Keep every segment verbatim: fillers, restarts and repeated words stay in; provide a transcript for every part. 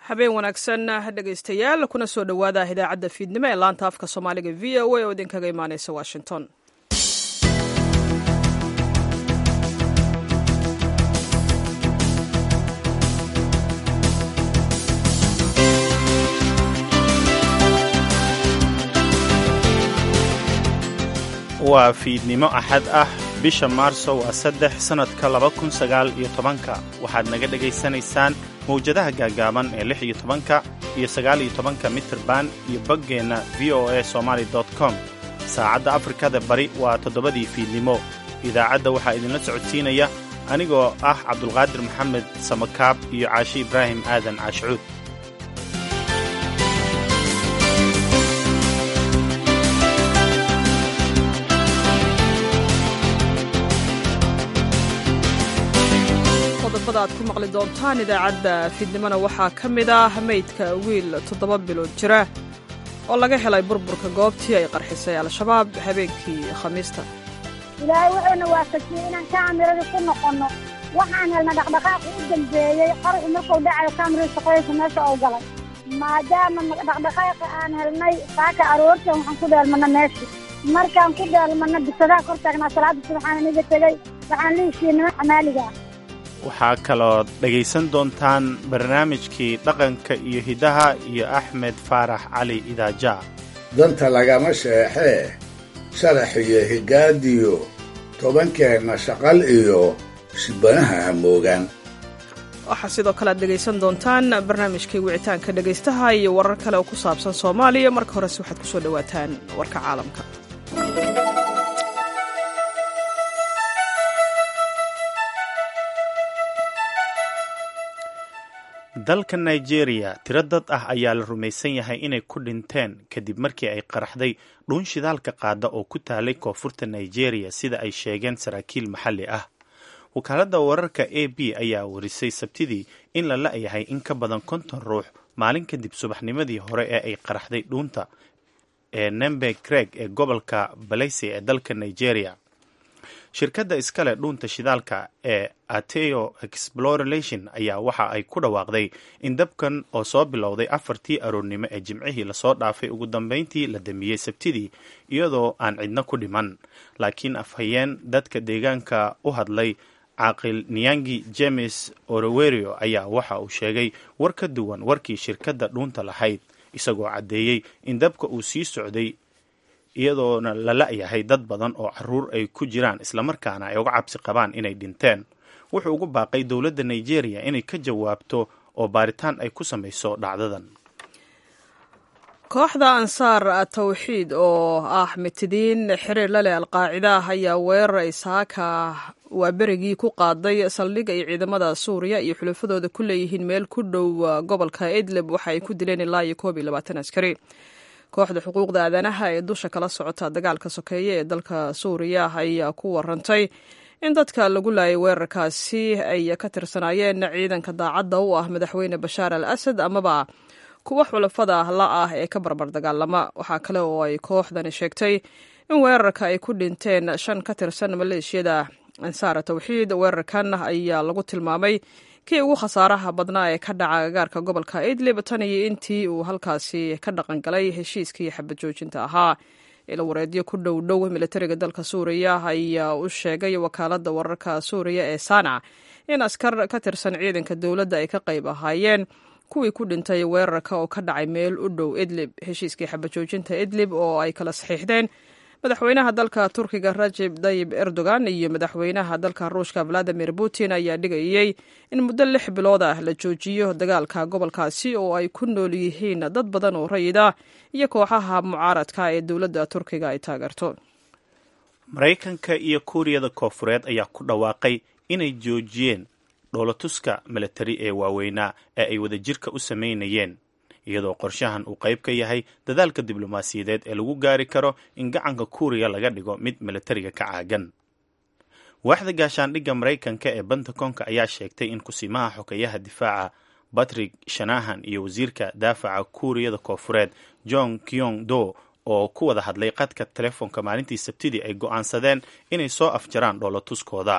habeen wanaagsan dhegaystayaal kuna soo dhowaada idaacadda fiidnimo ee laanta afka soomaaliga v o a oo idinkaga imaaneysa washington. waa fiidnimo axad ah bisha maarso waa saddex sannadka laba kun sagaal iyo tobanka waxaad naga dhegaysanaysaan mawjadaha gaagaaban ee lix iyo tobanka iyo sagaal iyo tobanka mitirban iyo boggeenna v o a somaali dot com saacadda afrikada bari waa toddobadii fiidnimo. idaacadda waxaa idinla socodsiinaya anigoo ah cabdulqaadir maxamed samakaab iyo caashi ibraahim aadan caashcuud. aad ku maqli doontaan idaacadda fiidnimona waxaa ka mid ah meydka wiil toddoba bilood jira oo laga helay burburka goobtii ay qarxisay al-shabaab habeenkii khamiista. ilaahay wuxuuna waafajiyey inaan kaamirada ku noqonno waxaan helna dhaqdhaqaaqi u dambeeyey qarxi markuu dhacayo kaamirada shaqaysa meesha oo galay maadaama dhaqdhaqaaqa aan helnay saaka aroortan waxaan ku dheelmana meesha markaan ku dheelmana bisadaha kor taagnaa salaada subaxaan aniga tegey waxaan liishiyey niman xamaaliga ah. waxaa kaloo dhegaysan doontaan barnaamijkii dhaqanka iyo hidaha iyo axmed faarax cali idaaja. danta lagama sheexee sharax iyo higaadiyo tobankeenna shaqal iyo shibanaha hamoogaan. waxaa sidoo kale aad dhegaysan doontaan barnaamijkii wicitaanka dhegaystaha iyo warar kale oo ku saabsan soomaaliya. marka horese waxaad ku soo dhowaataan warka caalamka. dalka nigeria tiro dad ah ayaa la rumaysan yahay inay ku dhinteen kadib markii ay qaraxday dhuun shidaalka qaada oo ku taalay koonfurta nigeria sida ay sheegeen saraakiil maxalli ah. wakaaladda wararka a b ayaa warisay sabtidii in la la'yahay in ka badan konton ruux maalin kadib subaxnimadii hore ee ay qaraxday dhuunta ee nembe creg ee gobolka baleyse ee dalka nigeria. shirkadda iskale dhuunta shidaalka ee ateo exploration ayaa waxa ay ku dhawaaqday in dabkan oo soo bilowday afartii aroornimo ee jimcihii lasoo dhaafay ugu dambeyntii la damiyey sabtidii iyadoo aan cidna ku dhiman, laakiin afhayeen dadka deegaanka u hadlay caaqil niyangi james orowerio ayaa waxa uu sheegay war ka duwan warkii shirkadda dhuunta lahayd, isagoo caddeeyey in dabka uu sii socday iyadoona la la'yahay dad badan oo caruur ay ku jiraan islamarkaana ay uga cabsi qabaan inay dhinteen. wuxuu ugu baaqay dowladda nigeria inay ka jawaabto oo baaritaan ay ku samayso dhacdadan. kooxda ansaar tawxiid oo ah mitidiin xiriir la leh alqaacida ayaa weerar ay saaka waa berigii ku qaaday saldhig ay ciidamada suuriya iyo xulafadooda ku leeyihiin meel ku dhow gobolka idlib waxa ay ku dileen ilaa iyo koob iyo labaatan askari. kooxda xuquuqda aadanaha ee dusha kala socota dagaalka sokeeye ee dalka suuriya ayaa ku warantay in dadka lagu laayay weerarkaasi ay ka tirsanaayeen ciidanka daacadda u ah madaxweyne bashaar al asad amaba kuwa xulafada la ah ee ka barbar dagaalama. waxaa kale oo ay kooxdani sheegtay in weerarka ay ku dhinteen shan ka tirsan maleeshiyada ansaar tawxiid. weerarkan ayaa lagu tilmaamay kii ugu khasaaraha badnaa ee ka dhaca agagaarka gobolka idlib tan iyo intii uu halkaasi ka dhaqan galay heshiiskii xabad joojinta ahaa. ila wareedyo ku dhow dhow militariga dalka suuriya ayaa u sheegay wakaaladda wararka suuriya ee sana in askar ka tirsan ciidanka dowladda ay ka qayb ahaayeen kuwii ku dhintay weerarka oo ka dhacay meel u dhow idlib. heshiiskii xabad joojinta idlib oo ay kala saxiixdeen madaxweynaha dalka turkiga rajeb tayyib erdogan iyo madaxweynaha dalka ruushka valadimir putin ayaa dhigayey in muddo lix bilood ah la joojiyo dagaalka gobolkaasi oo ay ku nool yihiin dad badan oo rayid ah iyo kooxaha mucaaradka ee dowladda turkiga ay taageerto. maraykanka iyo kuuriyada koofureed ayaa ku dhawaaqay inay joojiyeen dhoolatuska milatari ee waaweynaa ee ay wadajirka u samaynayeen, iyadoo qorshahan uu qayb ka yahay dadaalka diblomaasiyadeed ee lagu gaari karo in gacanka kuuriya laga dhigo mid milatariga ka caagan. waaxda gaashaandhigga maraykanka ee pentagonka ayaa sheegtay in kusimaha xogeyaha difaaca patrick shanahan iyo wasiirka daafaca kuuriyada koofureed john kyong do oo ku wada hadlay qadka telefoonka maalintii sabtidii ay go'aansadeen inay soo afjaraan dhoolatuskooda.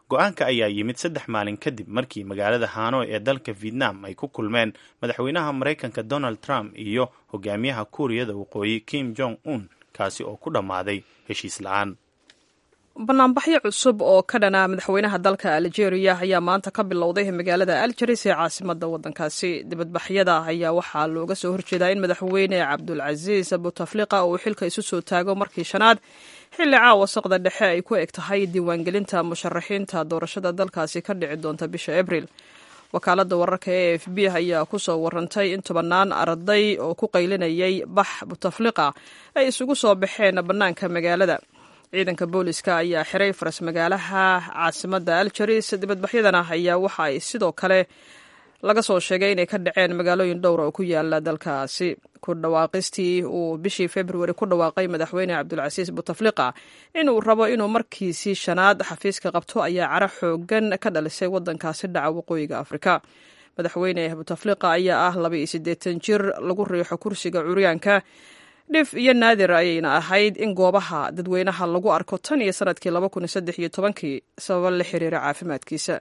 go-aanka ayaa yimid saddex maalin kadib markii magaalada hanoi ee dalka vietnam ay ku kulmeen madaxweynaha maraykanka donald trump iyo hogaamiyaha kuuriyada waqooyi kim jong un kaasi oo ku dhammaaday heshiis la-aan. banaanbaxyo cusub oo ka dhana madaxweynaha dalka algeria ayaa maanta ka bilowday magaalada algeris ee caasimada wadankaasi. dibadbaxyada ayaa waxaa looga soo horjeedaa in madaxweyne cabdulcasiis butafliqa uu xilka isu soo taago markii shanaad xilli caawa saqda dhexe ay ku eg tahay diiwaangelinta musharaxiinta doorashada dalkaasi ka dhici doonta bisha abril. wakaalada wararka ee a f b ayaa kusoo warantay in tobanaan arday oo ku qaylinayay bax butafliqa ay isugu soo baxeen bannaanka magaalada. ciidanka booliska ayaa xiray faras magaalaha caasimada algeris. dibadbaxyadana ayaa waxa ay sidoo kale laga soo sheegay inay ka dhaceen magaalooyin dhowra oo ku yaala dalkaasi. ku dhawaaqistii uu bishii februari ku dhawaaqay madaxweyne cabdulcasiis butafliqa inuu rabo inuu markiisii shanaad xafiiska qabto ayaa cara xoogan ka dhalisay wadankaasi dhaca waqooyiga afrika. madaxweyne butafliqa ayaa ah laba iyo siddeetan jir lagu riixo kursiga curyaanka. dhif iyo naadir ayayna ahayd in goobaha dadweynaha lagu arko tan iyo sanadkii laba kun iyo saddex iyo tobankii sababo la xiriira caafimaadkiisa.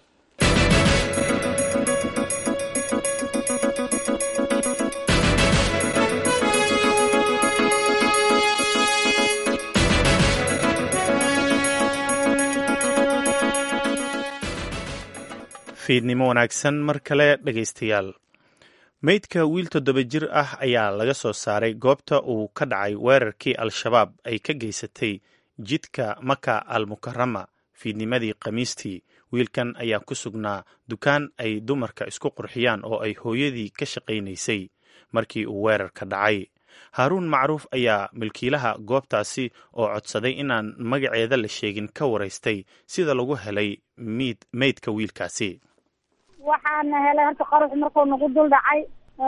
fiidnimo wanaagsan mar kale dhegaystayaal. meydka wiil toddoba jir ah ayaa laga soo saaray goobta uu ka dhacay weerarkii al-shabaab ay ka geysatay jidka maka al mukarama fiidnimadii khamiistii. wiilkan ayaa ku sugnaa dukaan ay dumarka isku qurxiyaan oo ay hooyadii ka shaqaynaysay markii uu weerarka dhacay. haaruun macruuf ayaa milkiilaha goobtaasi oo codsaday inaan magaceeda la sheegin ka waraystay sida lagu helay meydka wiilkaasi. waxaana helay horta qarax markuu nagu dul dhacay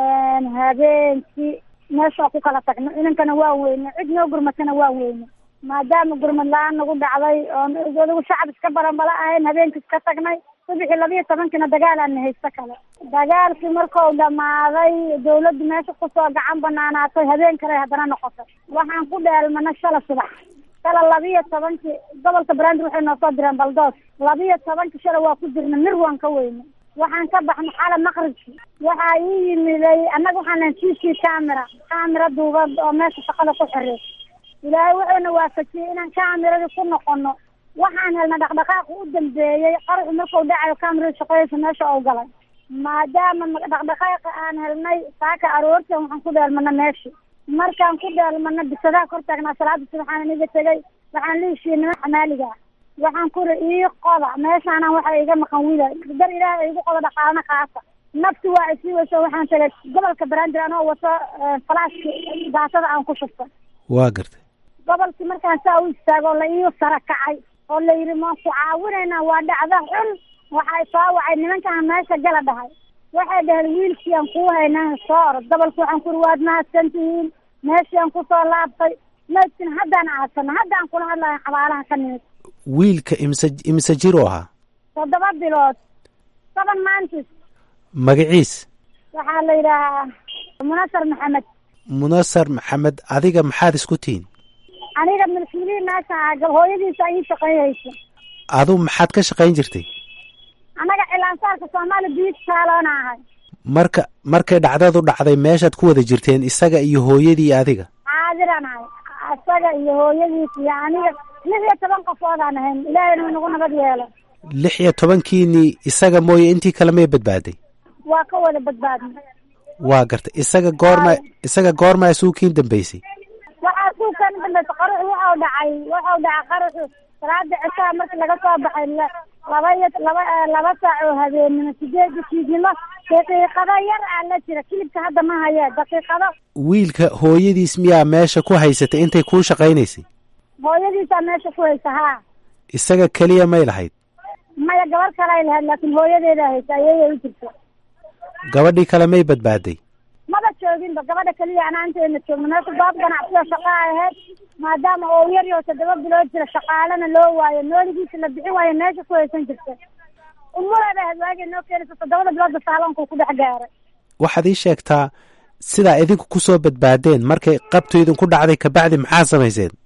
habeenkii meesha ku kala tagno inankana waa weyne cid noo gurmatana waa weyne maadaama gurmad la-aan nagu dhacday oo adigu shacab iska baranbala ahayn habeenkii iska tagnay subaxii labiiyo tobankiina dagaalaana haysta kale. dagaalkii markuu dhamaaday dawladdu meesha kusoo gacan banaanaatay habeen kale haddana noqotay. waxaan ku dheelmana shala subax shala labiiyo tobankii gobolka banaadir waxay noo soo direen baldoos labiiyo tobankii shala waa ku jirna mir waan ka weyne. waxaan ka baxnay xala maqribkii waxaa ii yimiday annaga waxaan lahayn t c camera camera duubad oo meesha shaqada ku xirey. ilaahay wuxuuna waafajiyey inaan cameradii ku noqono. waxaan helna dhaqdhaqaaq u dambeeyey qaraxu markuu dhacayo camerada shaqadaysa meesha oo galay. maadaama dhaqdhaqaaqa aan helnay saaka aroorta waxaan ku dheelmana meeshii. markaan ku dheelmana bisadaa kor taagnaa salaada subaxaan iniga tegay waxaan la heshiiyey niman xamaaliga waxaan kuri ii qoda meeshaana waxa iga maqan wiila dar ilaahay igu qoda dhaqaalana qaata. nafti waa isii weyso waxaan tagay gobolka banaadir anoo wato falaashki daatada aan ku shubta. waa gartay gobolkii markaan saa u istaago la ii sara kacay oo la yidhi maan ku caawinaynaa waa dhacda xun. waxay soo wacay nimankaan meesha gala dhahay waxay dhaheen wiilkii aan kuu haynaa soo orod. gobolka waxaan kuri waad mahadsantihiin meeshii aan kusoo laabtay meydkin haddaan aasana haddaan kula hadlayo xabaalaha ka nimid. wiilka imse imse jir u ahaa? toddoba bilood toban maantis. magaciis? waxaa la yidhaahaa munasar maxamed. munasar maxamed adiga maxaad isku tihiin? aniga milkiilihii meesha ahaa hooyadiisa ii shaqeynaysa. adu maxaad ka shaqayn jirtay? annaga cilaansaarka soomaali biid saaloona ahay. marka markay dhacdadu dhacday meeshaad ku wada jirteen isaga iyo hooyadii iyo adiga? caadiran ahay isaga iyo hooyadiis iyo aniga lix iyo toban qofoodaan ahayn ilaahayna nagu nabad yeelo. lix iyo tobankiini isaga mooye intii kale may badbaaday? waa ka wada badbaadnay. waa gartay isaga goorma isaga goormaa suukiin dambaysay? waxaa suukaan dambaysay qaraxu waxau dhacay waxau dhacay qaraxu salaada cishaa markii laga soo baxay laba iyo laba laba saac oo habeenimo sideedii fiidnimo daqiiqado yar aa la jira kilibka hadda ma hayee daqiiqado. wiilka hooyadiis miyaa meesha ku haysatay intay kuu shaqaynaysay? hooyadiisaa meesha ku haysa haa. isaga keliya may lahayd? maya gabar kale ay lahayd laakiin hooyadeeda haysa ayay u jirta. gabadhii kale may badbaaday? maba jooginba gabadha keliya anaa inteena joogno meesha goob ganacsiga shaqa ahayd maadaama oo yar iyo toddoba bilood jira shaqaalana loo waayo nooligiisa la bixin waayo meesha ku haysan jirta. umuleeda ahayd waagii noo keenaysa toddobada biloodba saaloonku ku dhex gaaray. waxaad ii sheegtaa sidaa idinku kusoo badbaadeen markay qabtu idinku dhacday kabacdi maxaa samayseen?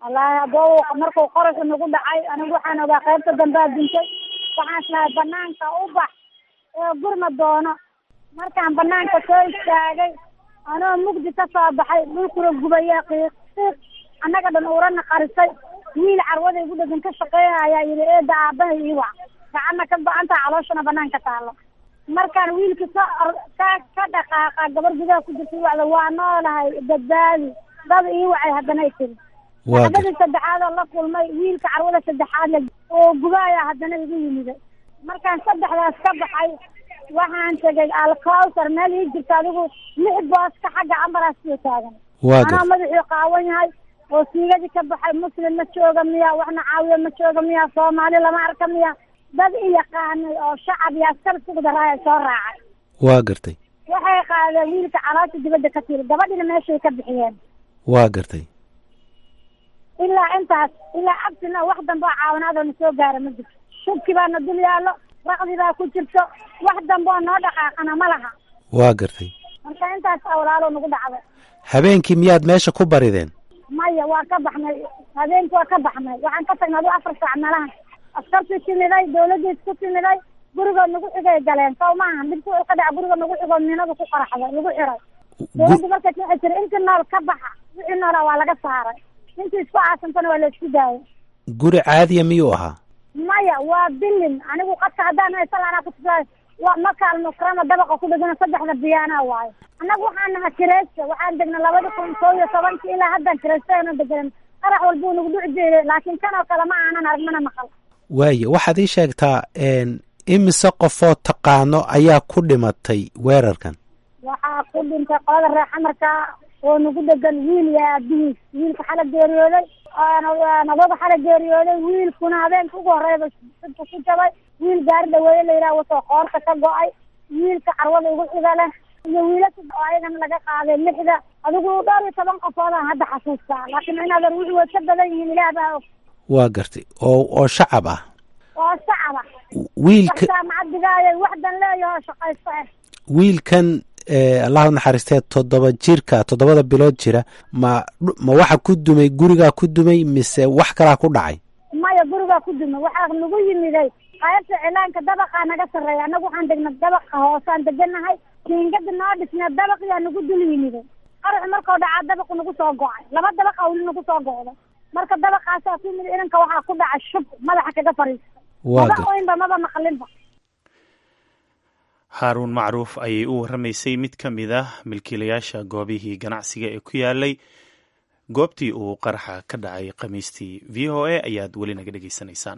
wallaahi haddoo markuu qorasha nagu dhacay anigu waxaan ogaa qaybta dambea dintay waxaan islahay banaanka u bax ee gurma doono markaan banaanka soo istaagay anoo mugdi ka soo baxay dhulkuna gubaya qiiq qiiq annaga dhan urana qarisay wiil carwada igu dhagan ka shaqeeya ayaa yidhi eeda aabaha ii wac gacanna ka ba-anta calooshana banaanka taalo markaan wiilka ka ka ka dhaqaaqa gabar gudaha ku jirta i wacda waa noolahay badbaadi dad ii wacay haddana ay tiri dacdadii saddexaad oo la kulmay wiilka carwada saddexaad oo gubaaya haddana igu yimiday markaan saddexdaas ka baxay waxaan tegay alcowsar meel ii jirta adigu lix booska xagga ambalaasio taagan anaa madaxii qaawan yahay oo siigadii ka baxay muslim ma jooga miya waxna caawiya ma jooga miya soomaali lama arka miya dad i yaqaanay oo shacab iyo askar sugdaraaya soo raacay waa gartay waxay qaadeen wiilka caloosha dibadda ka tiri gabadhina meeshay ka bixiyeen waa gartay ilaa intaas ilaa abtina wax dambe oo caawinaadoo na soo gaara ma jirto shubki baa na dul yaallo raqdi baa ku jirto wax dambe oo noo dhaqaaqana ma laha waa gartay marka intaas awlaalo nagu dhacday habeenkii miyaad meesha ku barideen maya waa ka baxnay habeenkii waa ka baxnay waxaan ka tagnay aduu afar saac meelaha askartii timiday dawladii isku timiday gurigood nagu xigay galeen saw maaha mid wuxuu ka dhaca guriga nagu xigoo minadu ku qaraxday lagu xiray dawladda markaas waxay tiri intii nool ka baxa wixii noolaa waa laga saaray intii isku aasantana waa la isku daayay guri caadiya miyuu ahaa maya waa bilin anigu qadka haddaan haysan anaa kutusaay waa makaal mukrama dabaqa ku dhegana saddexda biyaana waayo annagu waxaan naha kireysta waxaan degnay labada kun koo iyo tobankii ilaa haddaan kireystaana deganan qarax walbuu nagu dhici jiray laakiin kan oo kale ma aanan arag mana maqal waaye waxaad ii sheegtaa imise qofoo taqaano ayaa ku dhimatay weerarkan waxaa ku dhintay qolada reer xamarka oo nagu dhegan wiil iyo aabihiis wiilka xala geeriyooday nabaga xala geeriyooday wiilkuna habeenka ugu horeyba sidka ku jabay wiil gaari dhaweeye la yidhaha wasoo qoorta ka go-ay wiilka carwada ugu xiga leh iyo wiilasa oo ayagana laga qaaday lixda adigu dhowr iyo toban qofoodaan hadda xasuustaa laakiin inaadar wixii way ka badan yihiin ilaah baa og waa gartay oo oo shacab ah oo shacab ah wiilka macadigaayay waxdan leeyaho shaqaysto ah wiilkan allahu naxariistee toddoba jirka toddobada bilood jira ma ma waxa ku dumay gurigaa ku dumay mise wax kalaa ku dhacay maya gurigaa ku dumay waxaa nagu yimiday qaybta cilaanka dabaqaa naga sarreeya annagu waxaan degnay dabaqa hoosaan deganahay kiingada noo dhisnay dabaqiyaa nagu dul yimiday qarax markuu dhacaa dabaqu nagu soo go-ay laba dabaqa weli nagu soo go-day marka dabaqaasaa ku yimid inanka waxaa ku dhacay shub madaxa kaga fariistay maba oynba maba maqlinba haaruun macruuf ayay u warramaysay mid ka mid ah milkiilayaasha goobihii ganacsiga ee ku yaalay goobtii uu qaraxa ka dhacay khamiistii v o a ayaad weli naga dhegaysanaysaan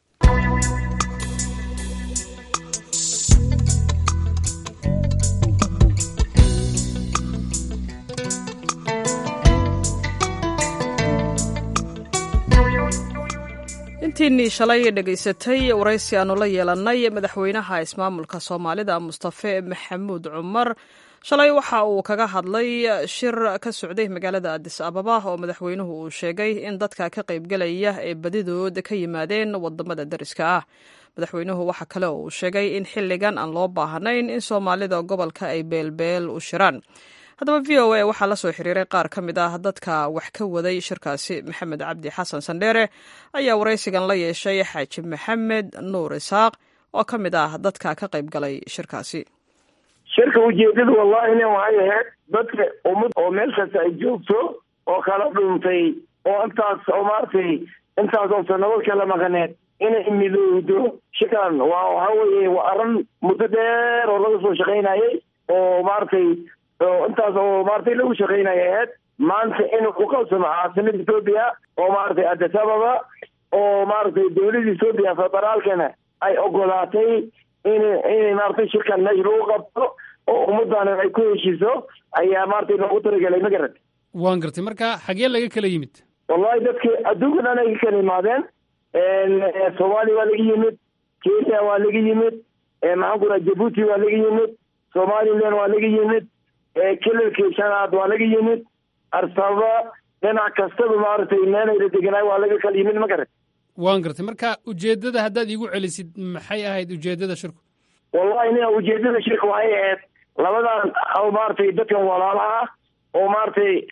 intiinii shalay dhegaysatay waraysi aanu la yeelannay madaxweynaha ismaamulka soomaalida mustafe maxamuud cumar shalay waxa uu kaga hadlay shir ka socday magaalada adis ababa oo madaxweynuhu uu sheegay in dadka ka qaybgelaya ee badidood ka yimaadeen wadamada dariska ah madaxweynuhu waxa kale oo uu sheegay in xilligan aan loo baahnayn in soomaalida gobolka ay beelbeel u shiraan haddaba v o a waxaa la soo xiriiray qaar ka mid ah dadka wax ka waday shirkaasi maxamed cabdi xasan sandheere ayaa waraysigan la yeeshay xaaji maxamed nuur isaaq oo ka mid ah dadka ka qayb galay shirkaasi shirka ujeedadu wallahina waxay ahayd dadka ummad oo meel kasta ay joogto oo kala dhuntay oo intaas oo maaragtay intaas oo sanado kala maqaneed inay midowdo shirkan waa waxa weeye waa arrin muddo dheer oo laga soo shaqaynayay oo maaragtay oo intaas oo maaragtay lagu shaqaynaya ahayd maanta in uu qabsamo caasimada etoobiya oo maaragtay addis ababa oo maaragtay dawladda etoobiya federaalkana ay ogolaatay in inay maaragtay shirkan meesha lagu qabto oo ummadana ay ku heshiiso ayaa maaragtay loogu talagelay ma garad waan gartay marka xagee laga kala yimid wallahi dadka adduunka dhan ay ka kala yimaadeen soomaaliya waa laga yimid kenya waa laga yimid maxaan ku raha jabuuti waa laga yimid somalilan waa laga yimid kilalkii shanaad waa laga yimid arsaba dhinac kastaba maaragtay meenayla deganaay waa laga kala yimid ma garat waan gartay marka ujeeddada haddaad iigu celisid maxay ahayd ujeeddada shirku wallahi nia ujeeddada shirka waxay ahayd labadan oo maaragtay dadkan walaalaha oo maaragtay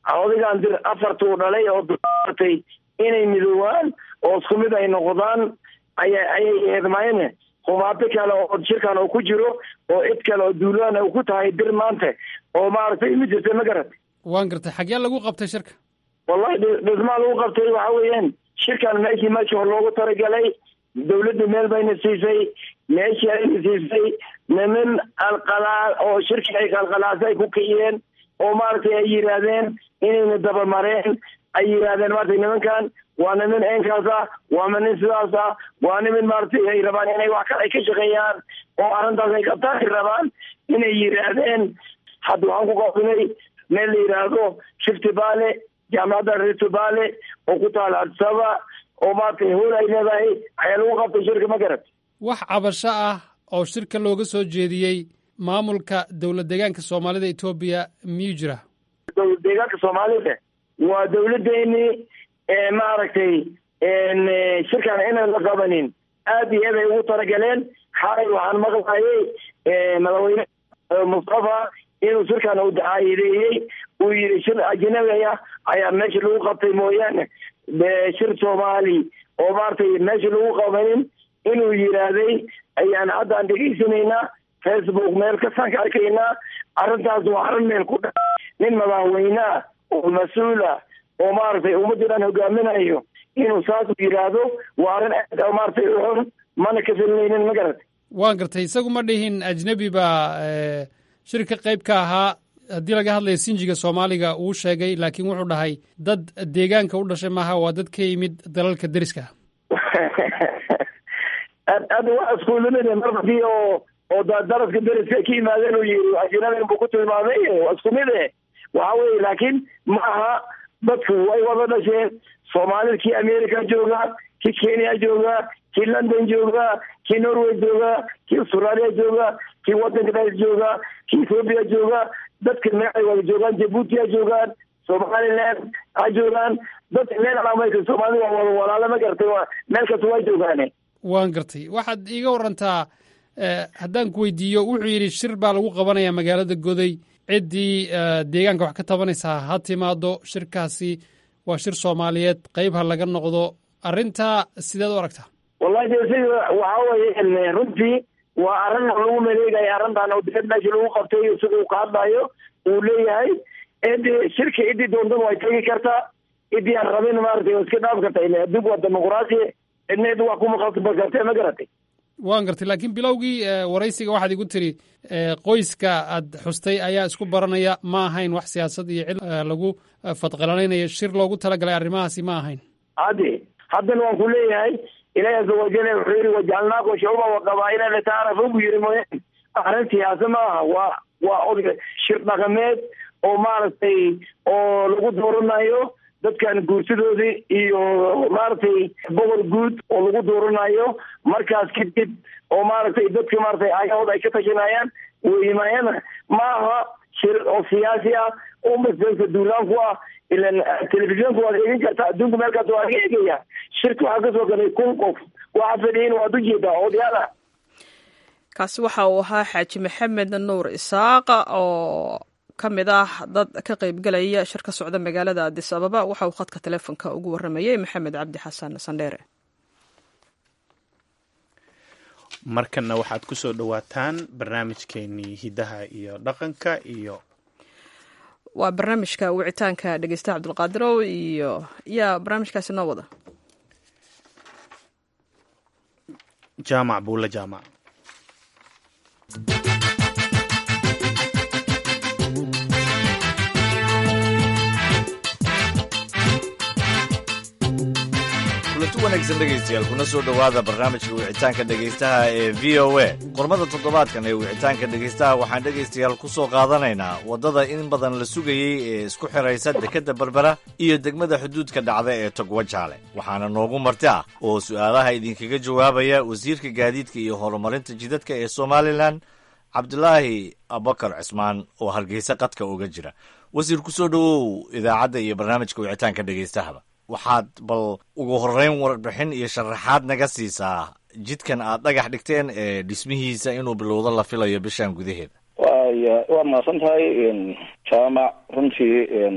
odaygaan dir afartuu dhalay oo duatay inay midoobaan oo isku mid ay noqdaan aya ayay eedmayne humaato kale oo shirkan oo ku jiro oo cid kale oo duulaan uu ku tahay dir maanta oo maaragtay ma jirta ma garat waan gartay xagee lagu qabtay shirka wallahi dhismaa lagu qabtay waxa weeyaan shirkan meeshii meeshii hor loogu talagalay dawladda meel bayna siisay meeshii ayna siisay niman alqalaal oo shirki ay qalqalaasay ku kiciyeen oo maaragtay ay yidhaahdeen inayna dabamareen ay yidhaahdeen maaragtay nimankan waa niman eenkaas ah waa nin sidaas ah waa niman maaragtay ay rabaan inay wax kale ay ka shaqeeyaan oo arrintaas ay qabtaan ay rabaan inay yidhaahdeen hadda waxaan ku qabnay meel la yidhaahdo shifty valley jaamacadda Rift Valley oo ku taala Adsaba oo maaragtay hool ay leedahay ayaa lagu qabtay shirka ma garat wax cabasho ah oo shirka looga soo jeediyey maamulka dowlad deegaanka soomaalida Ethiopia miyuu jira dowlad deegaanka soomaalida waa dowladeeni ee maaragtay een shirkan inaan la qabanin aad iyo aad ay ugu talagaleen xalay waxaan maqlayay madaxweyne Mustafa inuu shirkan uu dacaayideeyey uu yidhi shir ajnabi ah ayaa meesha lagu qabtay mooyaane shir soomaali oo maaragtay meesha lagu qabanin inuu yidhaahday ayaan haddaan dhegaysanaynaa Facebook meel kastaan ka arkaynaa arrintaas waa arrin meel ku dha nin madaxweyneah oo mas-uula oo maaragtay ummaddan hogaaminayo inuu saas yidhaahdo waa arrin aad maaragtay uxun mana ka filnaynin ma garat waan gartay isagu ma dhihin ajnabi baa shirka qayb ka ahaa haddii laga hadlayo sinjiga soomaaliga uu sheegay laakiin wuxuu dhahay dad deegaanka u dhashay maaha waa dad ka yimid dalalka deriska hadda waa iskuulimide markii oo oo daraska deriska ka yimaadeen uu yiri ajnabi buu ku tilmaamay waa isku mide waxa weeye laakiin ma aha dadku way wada dhasheen soomaalida kii america jooga kii kenya jooga kii london jooga kii norway jooga kii australia jooga kii wadanka dhex jooga kii ethiopia jooga dadka meel ay wada joogaan Djibouti ay joogaan Somaliland ay joogaan dadka meel alamayka Soomaaliya waa wada walaalo ma gartay waa meel kasta way joogaan waan gartay waxaad iiga warantaa haddaan ku weydiiyo wuxuu yidhi shir baa lagu qabanayaa magaalada Goday ciddii deegaanka wax ka tabanaysaa ha timaado shirkaasi waa shir Soomaaliyeed qayb ha laga noqdo arrintaa sideed u aragtaa wallahi sida waxa weeye runtii waa arrin lagu maleegayo arrintan oo dad meesha lagu qabtay sidoo ka hadlayo uu leeyahay cidii shirka cidii doontan way tagi kartaa cidii aan rabin maartay oo iska dhaaf kartaa ilaa dib waa dimuqraadi inay wax kuma qabto kartaa ma garatay waan gartay laakiin bilowgii waraysiga waxaad igu tiri qoyska aad xustay ayaa isku baranaya ma ahayn wax siyaasad iyo cid lagu fadqalanaynayo shir loogu talagalay arrimahaasi ma ahayn hadi haddana waan ku leeyahay ilaahay azza wa jalla wuxuu yiri wajaalnaakum shuuban wa qabaa'ila litaarafu buu yiri mooyaan arrin siyaasa ma aha waa waa odayga shir dhaqameed oo maaragtay oo lagu dooranayo dadkan guursadoodii iyo maaragtay boqor guud oo lagu dooranayo markaas kadib oo maaragtay dadka maaragtay ayahooda ay ka tashanayaan weymaayana ma aha shir oo siyaasi ah oo masdalka duulaanku ah ilan telefishinka waad eegin kartaa adduunka meelkaas waa laga eegaya shirka waxaa kasoo galay kun qof waxaa fadhiyin waad u jeedaa odayaala kaasi waxa uu ahaa xaaji maxamed nuur isaaqa oo ka mid ah dad ka qaybgalaya shir ka socda magaalada Addis Ababa waxa uu khadka telefoonka ugu waramayay Maxamed Cabdi Xasan Sandheere markana waxaad ku soo dhawaataan barnaamijkeenii hidaha iyo dhaqanka iyo waa barnaamijka wicitaanka dhegeystaha Cabdulqaadirow iyo yaa barnaamijkaasi noo wada jaamac buula jaamac wanaagsan dhegaystayaal kuna soo dhowaada barnaamijka wicitaanka dhegaystaha ee v o a qormada toddobaadkan ee wicitaanka dhegaystaha waxaan dhegaystayaal ku soo qaadanaynaa waddada in badan la sugayey ee isku xidhaysa dekedda berbera iyo degmada xuduudka dhacda ee togwajaale waxaana noogu marti ah oo su'aalaha idinkaga jawaabaya wasiirka gaadiidka iyo horumarinta jidadka ee somalilan cabdulaahi abubakar cismaan oo hargeysa qadka uga jira wasiir ku soo dhowow idaacadda iyo barnaamijka wicitaanka dhegaystahaba waxaad bal ugu horreyn warbixin iyo sharaxaad naga siisaa jidkan aad dhagax dhigteen ee dhismihiisa inuu bilowdo la filayo bishan gudaheeda waya waa mahadsan tahay jaamac runtii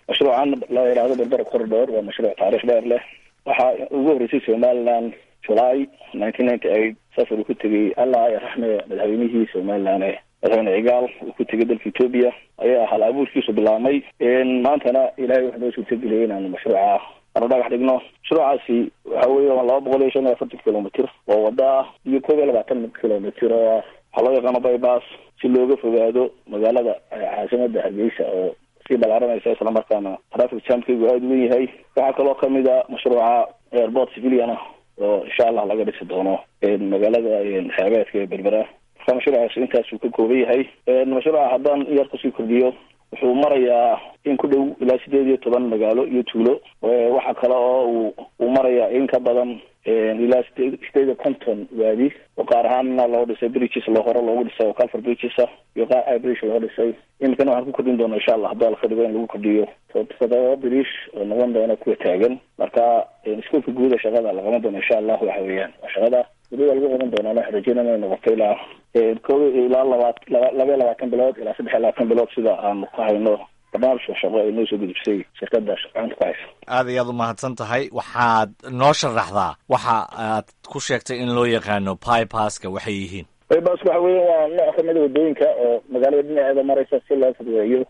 mashruucan la yidhaahdo berbera corridor waa mashruuc taariikh dheer leh waxaa ugu horreysay somaliland july nineteen ninety eight safar uu ku tegey allah ay raxme madaxweynihii somaliland ee madaxweyne cigaal uu ku tegey dalka ethiopia ayaa hal abuurkiisu bilaabmay maantana ilaahay wuxuu noo suurtageliyay inaanu mashruuca aanu dhagax dhigno. mashruucaasi waxa weeye waa laba boqol iyo shan iyo afartan kilomitr oo wada ah iyo koob iyo labaatan kilomitr oo ah waxaa loo yaqaano bypass si looga fogaado magaalada caasimada hargeysa oo si balaaranaysa isla markaana traffic jamkaygu aada u wen yahay. waxaa kaloo kamid a mashruuca airport civilian ah oo insha allah laga dhisi doono magaalada xeebeedka ee berbera. marka mashruucaas intaas uu ka kooban yahay. mashruuca haddaan yar kusii kordhiyo wuxuu marayaa in ku dhow ilaa sideed iyo toban magaalo iyo tuulo. waxa kale oo uu uu marayaa in ka badan ilaa sideed iyo konton waadi oo qaar ahaanna loo dhisay bridges loo hore loogu dhisay oo culver bridges ah iyo qaar ay bridge loo dhisay. imikana waxaan ku kordhin doona insha allah haddii la dhigo in lagu kordhiyo todoba bridge oo noqon doona kuwa taagan. marka iskuulka guud ee shaqada la qaban doono insha allah waxa weeyaan shaqada weli waa lagu qaban doonaa waxaan rajeynaya inay noqoto ilaa koob ilaa laba laba iyo labaatan bilood ilaa saddex iyo labaatan bilood sida aanu ku hayno barnaamijka shaqo ay noo soo gudubsay shirkada shaqaanta ku haysa. aada iyo aad umahadsan tahay. waxaad noo sharaxdaa waxa aad ku sheegtay in loo yaqaano bypasska waxay yihiin. bypass waxa weeye waa nooc kamid a wadooyinka oo magaalada dhinaceeda maraysa si loo fududeeyo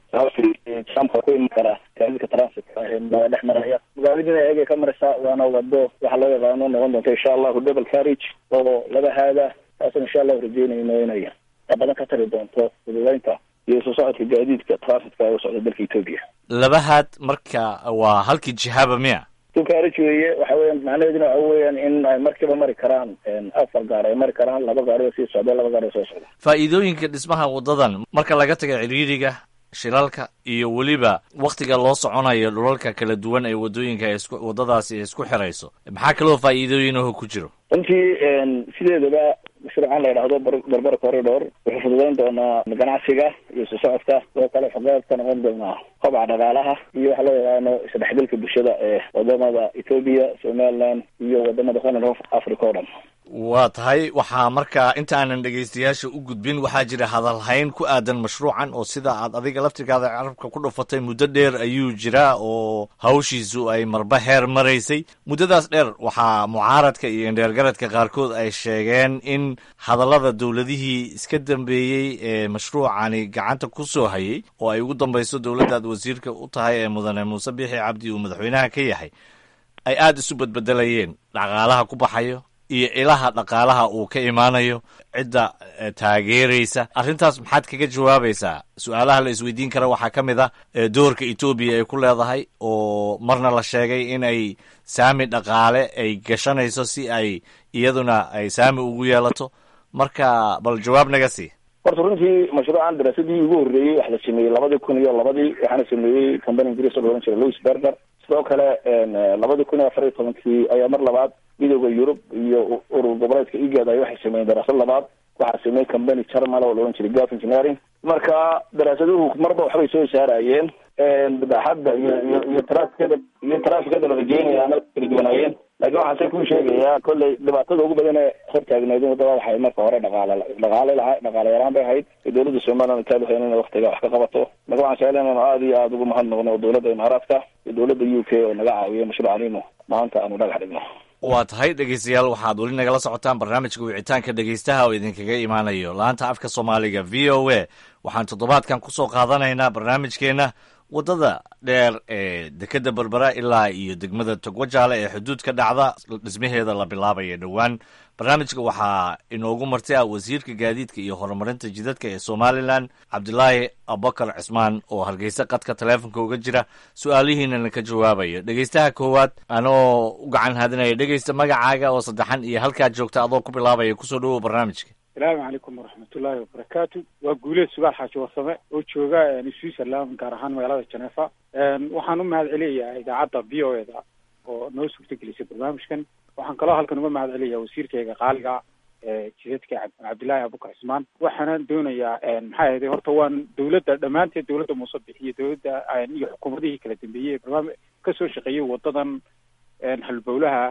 jamka ku iman kara gaadiidka transitka ee magaalada dhex maraya. magaalada dhinaceega ka maraysa waana wado waxa loo yaqaano noqon doonta insha allahu double carriage oo laba haada taasoo insha allahu rajeynayno inay badan ka tari doonto fududeynta iyo soo socodka gaadiidka transitka ee u socda dalka Ethiopia. laba haad marka waa halkii jihaba miya tukaarij weeye waxa weeyaan macnaheeduna waxa weeyaan in ay markiiba mari karaan afar gaar ay mari karaan laba gaari oo sii socda laba gaari oo soo socda. faa'iidooyinka dhismaha wadadan marka laga tago ciriiriga shilalka iyo weliba waktiga loo soconayo dhulalka kala duwan ee wadooyinka isku wadadaasi isku xirayso maxaa kaloo faa'iidooyinaho ku jiro? runtii sideedaba mashruucan la yidhaahdo berbera corridor wuxuu fududeyn doonaa ganacsiga iyo soo socodka oo kale xogeed ka noqon doonaa kobaca dhaqaalaha iyo waxa loo yaqaano isdhexgalka bulshada ee wadamada Ethiopia, Somaliland iyo wadamada Horn of Africa oo dhan. waa tahay waxaa markaa inta aanan dhegaystayaasha u gudbin waxaa jira hadalhayn ku aadan mashruucan oo sida aad adiga laftirkaada carabka ku dhufatay muddo dheer ayuu jiraa oo hawshiisu ay marba heer maraysay. muddadaas dheer waxaa mucaaradka iyo indheergaradka qaarkood ay sheegeen in hadallada dowladihii iska dambeeyey ee mashruucani gacanta ku soo hayay oo ay ugu dambayso dowladdaad wasiirka u tahay ee mudane muuse biixi cabdi uu madaxweynaha ka yahay ay aada isu badbedelayeen dhaqaalaha ku baxayo iyo ilaha dhaqaalaha uu ka imaanayo cidda taageeraysa. arrintaas maxaad kaga jawaabaysaa? su-aalaha la isweydiin kara waxaa ka mid ah doorka Ethiopia ay ku leedahay oo marna la sheegay in ay saami dhaqaale ay gashanayso si ay iyaduna ay saami ugu yeelato. marka bal jawaab naga sii. horta runtii mashruucan daraasadii ugu horreeyey waxa la sameeyey labadii kun iyo labadii waxaana sameeyey company ingiriis oo loodhan jiray Louis Berger. sidoo kale labadii kun iyo afar iyo tobankii ayaa mar labaad midowda Yurub iyo urur goboleedka IGAD ay waxay sameeyeen daraasad labaad waxaa sameeyey company Charmal oo loodhan jiray Gulf Engineering. marka daraasaduhu marba waxbay soo saarayeen baaxadda iyo iyo trafficada iyo trafficada la rajeynayaana kala duwanaayeen. laakiin waxaan say kuu sheegayaa kolley dhibaatada ugu badan ee hortaagneed wadada waxay marka hore dhaqaale dhaqaale laha dhaqaale yaraan bay ahayd dowladda Soomaaliya taadu hayeen inay waqtiga wax ka qabato. marka waxaan jeclahay inaan aad iyo aad ugu mahadnaqno dowladda Imaaraadka iyo dowladda U K oo naga caawiyay mashruucanimo maanta aanu dhagax dhigno. waa tahay dhegaystayaal waxaad weli nagala socotaan barnaamijka wicitaanka dhegaystaha oo idinkaga imaanayo laanta afka Soomaaliga V O A. waxaan toddobaadkan kusoo qaadanaynaa barnaamijkeena wadada dheer ee dekeda berbera ilaa iyo degmada Togwajaale ee xuduudka dhacda dhismaheeda la bilaabaya dhowaan. barnaamijka waxaa inoogu martay ah wasiirka gaadiidka iyo horumarinta jidadka ee Somaliland Cabdilaahi Abubakar Cismaan oo Hargeysa qadka taleefanka uga jira su-aalihiinana ka jawaabayo. dhegaystaha koowaad anoo u gacan hadinaya dhegaysta magacaaga oo saddexan iyo halkaad joogta adoo ku bilaabaya kusoo dhawow barnaamijka. asalaamu calaykum waraxmatullaahi wabarakaatu. waa guuleed sugaal xaaji warsame oo jooga Switzerland gaar ahaan magaalada Geneva. waxaan u mahad celinayaa idaacadda V O A da oo noo suurtagelisay barnaamijkan. waxaan kaloo halkan uga mahad celinayaa wasiirkayga qaaliga ee jidadka Cabdilaahi Abubakar Cismaan. waxaana doonayaa maxay ahayd horta waan dowladda dhammaanteed dowladda Muuse bixiyo dowladda iyo xukuumadihii kala dambeeyey ee barnaamij ka soo shaqeeyay wadadan halbowlaha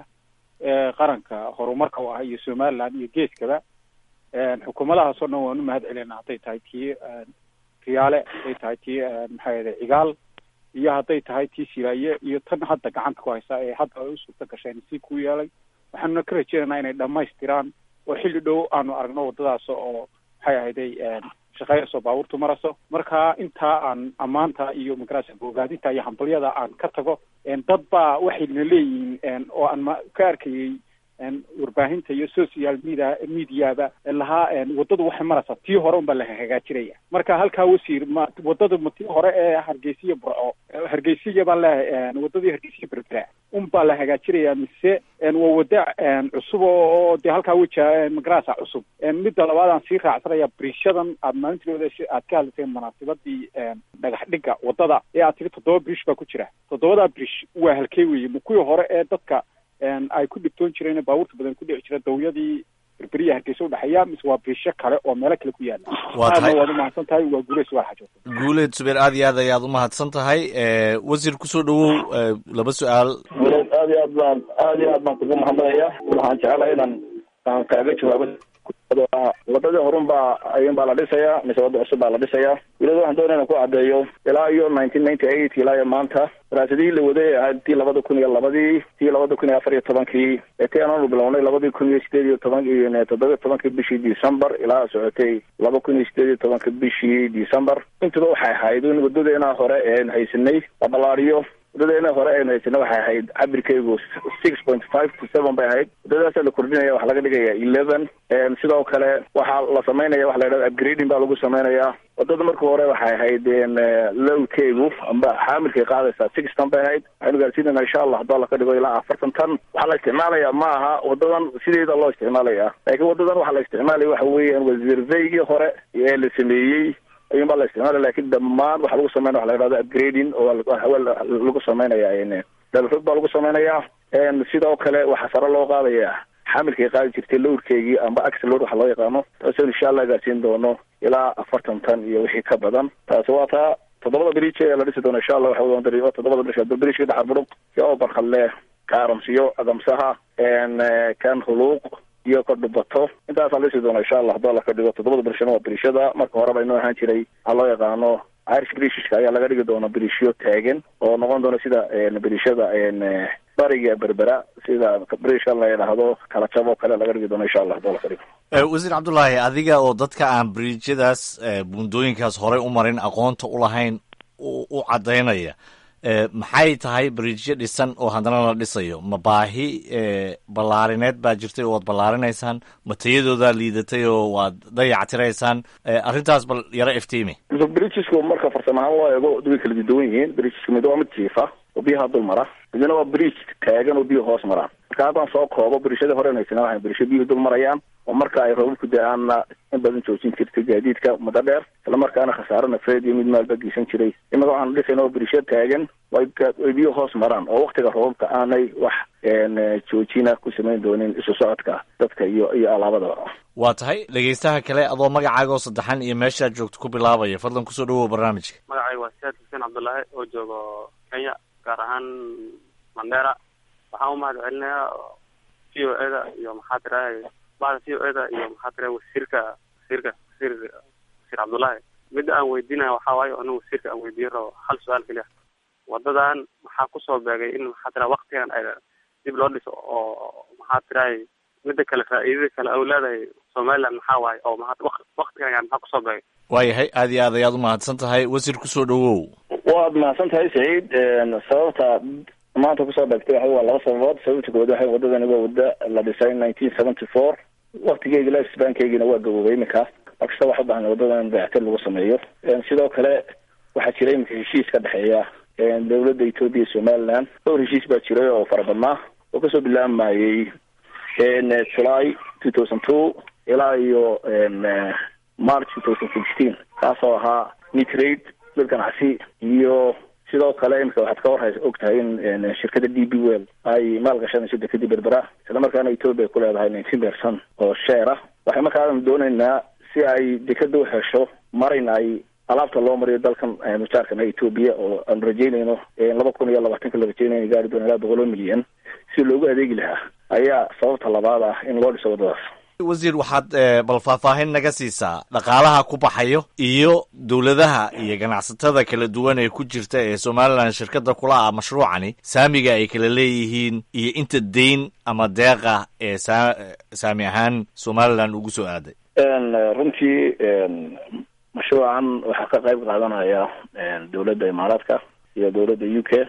ee qaranka horumarka u ah iyo Somaliland iyo geeskaba. xukuumadahaas oo dhan waan u mahad celinaa hadday tahay tii riyaale hadday tahay tii maxay ahayd cigaal iyo hadday tahay tii siraaye iyo tan hadda gacanta ku haysa ee hadda ay u suurta gasheen si ku yeelay waxaanuna ka rajeynaynaa inay dhammaystiraan oo xilli dhow aanu aragno waddadaas oo waxay ahayday shaqeynayso baabuurtu maraso marka intaa aan ammaanta iyo magarasa bogaadinta iyo hambalyada aan ka tago dad baa waxayna leeyihiin oo aan ma ka arkayay warbaahinta iyo social media mediada lahaa waddadu waxay maraysaa tii hore unbaa la hagaajinaya marka halkaa wasiir ma waddada ma tii hore ee hargeysiya burco hargeysiya baan leeyahay waddadii hargeysiya berbera unbaa la hagaajinaya mise waa wadda cusub oo dee halkaa weja magarasa cusub midda labaad aan sii raacsanaya brishadan aad maalintiooda aad ka hadlateen munaasabadii dhagax dhigga waddada ee aad tiri toddoba brish baa ku jira toddobadaa brish waa halkey weeye ma kuwii hore ee dadka ay ku dhibtoon jireen baabuurta badan ku dhici jira dawyadii berberiya hargeysa udhexeeya mise waa brisho kale oo meelo kale ku yaala aadna waad umahadsan tahay waa guuleed subaal xajo guuleed subeer aad iyo aad ayaad umahadsan tahay wasiir kusoo dhawow laba su-aal guuleed aad iyo aad baan aad iyo aad baan kugu mahadnaqaya waxaan jecelahay inaan aan kaaga jawaabo wadadii horun baa ayun baa la dhisayaa mise wadda cusub baa la dhisayaa weliba waxaan doonaya inaan ku caddeeyo ilaa iyo nineteen ninety eight ilaa iyo maanta daraasadihii la waday ahayd tii labada kun iyo labadii tii labada kun iyo afar iyo tobankii tii aanu bilownay labadii kun iyo sideed iyo toban iyo toddoba iyo tobankii bishii december ilaa socotay laba kun iyo sideed iyo tobanka bishii december intuba waxay ahayd in wadadeena hore een haysanay la ballaariyo wadadeena hore aynu haysana waxay ahayd cabirkeygu six point five to seven bay ahayd wadadaasa la kordhinaya waxaa laga dhigaya eleven sidoo kale waxaa la samaynaya waxa la yidhahda upgrading baa lagu samaynayaa wadada marka hore waxay ahayd lowkeygu amba xaamilkay qaadaysaa six ton bay ahayd waxaynu gaarsiinayna insha allah haddoo laka dhigo ilaa afartan tan waxaa la isticmaalaya ma aha wadadan sideeda loo isticmaalaya laakiin wadadan waxaa la isticmaalaya waxa weeyaan wasiirveygii hore ee la sameeyey ayuun baa la isticmaalaya lakin dhammaan waxaa lagu sameynaya waxa la yidhahda upgrading oo lagu sameynaya dalrog baa lagu sameynaya sidoo kale waxaa sare loo qaadaya xamilkay qaadi jirtay lowrkeygii amba axel load waxa loo yaqaano taasoo insha allah gaarsiin doono ilaa afartan tan iyo wixii ka badan taasi waa taa toddobada bridge ee la dhisi doono insha allah waxa doon toddobada bridge bridge dhaxar budhug iyo barkhalle kaaramsiyo agamsaha kan huluuq iyo ka dhubato intaasaa la dhisi doona insha allah haddoo la ka dhigo toddobada birishana waa birishada marka hore baynoo ahaan jiray waxaa loo yaqaano irish brishishka ayaa laga dhigi doona birishyo taagan oo noqon doona sida birishada bariga berbera sida brishka la yidhaahdo kala jab oo kale laga dhigi doona insha allah haddoo la ka dhigo wasiir cabdullaahi adiga oo dadka aan bridjadaas buundooyinkaas horey u marin aqoonta u lahayn u caddaynaya maxay tahay bridjyo dhisan oo haddana la dhisayo ma baahi ballaarineed baa jirtay oo waad ballaarinaysaan ma tayadoodaa liidatay oo waad dayactiraysaan arrintaas bal yaro iftiimi bridgesku marka farsamo ahaan loo eego way kala duwan yihiin bridgeska mid waa mid jiifa oo biyaha dul mara midna waa bridge taagan oo biyo hoos maraan marka haddaan soo koobo bridshadii hore haysana waxay bridshyo biyuhu dul marayaan oo marka ay roobabku da-aanna in badan joojin jirtay gaadiidka muddo dheer isla markaana khasaaro nafeed iyo mid maalba geysan jiray imaka waxaanu dhisayna oo bridshyo taagan way biyo hoos maraan oo waktiga roobabka aanay wax joojina ku samayn doonin isu socodka dadka iyo iyo alaabadaba waa tahay dhegeystaha kale adoo magacaaga oo saddexan iyo meeshaad joogto ku bilaabaya fadlan kusoo dhawow barnaamijka magacayga waa siyaad xuseen cabdullaahi oo joogo kenya gaar ahaan mandera waxaan u mahad celinayaa v o eda iyo maxaa tirahay bada v o eda iyo maxaa tirahay wasiirka wasiirka wasiir wasiir cabdullaahi midda aan weydiinaya waxaa waaye anigu wasiirka aan weydiin rabo hal su-aal keliya wadadan maxaa kusoo beegay in maxaa tirahay waktigan ay dib loo dhiso oo maxaa tirahay midda kale faa'iidada kale au leedahay somaliland maxaa waaye oo maa waktigan yani maxaa kusoo beegay waayahay aad iyo aad ayaad umahadsan tahay wasiir kusoo dhawow waad mahadsan tahay saciid sababta maanta kusoo beegtay waxa waa laba sababood sababta kowaad waxay wadadani waa wada la dhisay nineteen seventy four waktigeyga lifespankeygina waa gaboobay iminka markasta waxa ubaahan wadadan dayactir lagu sameeyo sidoo kale waxaa jira iminka heshiis ka dhexeeya dawladda ethoopia iyo somaliland dhowr heshiis baa jiray oo fara badnaa oo kasoo bilaamayey july two thousand two ilaa iyo march two thousand sixteen kaasoo ahaa nitrate dad ganacsi iyo sidoo kale imika waxaad ka warhaysa og tahay in shirkada d b well ay maalgashanayso dekadii berbera isla markaana ethoopia ay ku leedahay nineteen percent oo share ah waxay markaan doonaynaa si ay dekada u hesho marin ay alaabta loo mariyo dalkan mujaarkana ethoopia oo aan rajeynayno laba kun iyo labaatanka la rajeynayno gaari doona ilaa boqol oo milyan si loogu adeegi lahaa ayaa sababta labaad ah in loo dhiso wadadaas wasiir waxaad bal faahfaahin naga siisaa dhaqaalaha ku baxayo iyo dowladaha iyo ganacsatada kala duwan ee ku jirta ee somalilan shirkada kula ah mashruucani saamiga ay kala leeyihiin iyo inta deyn ama deeqa ee saami ahaan somalilan ugu soo aaday. runtii mashruucan waxaa ka qayb qaadanaya dowladda imaaraadka iyo dowladda u k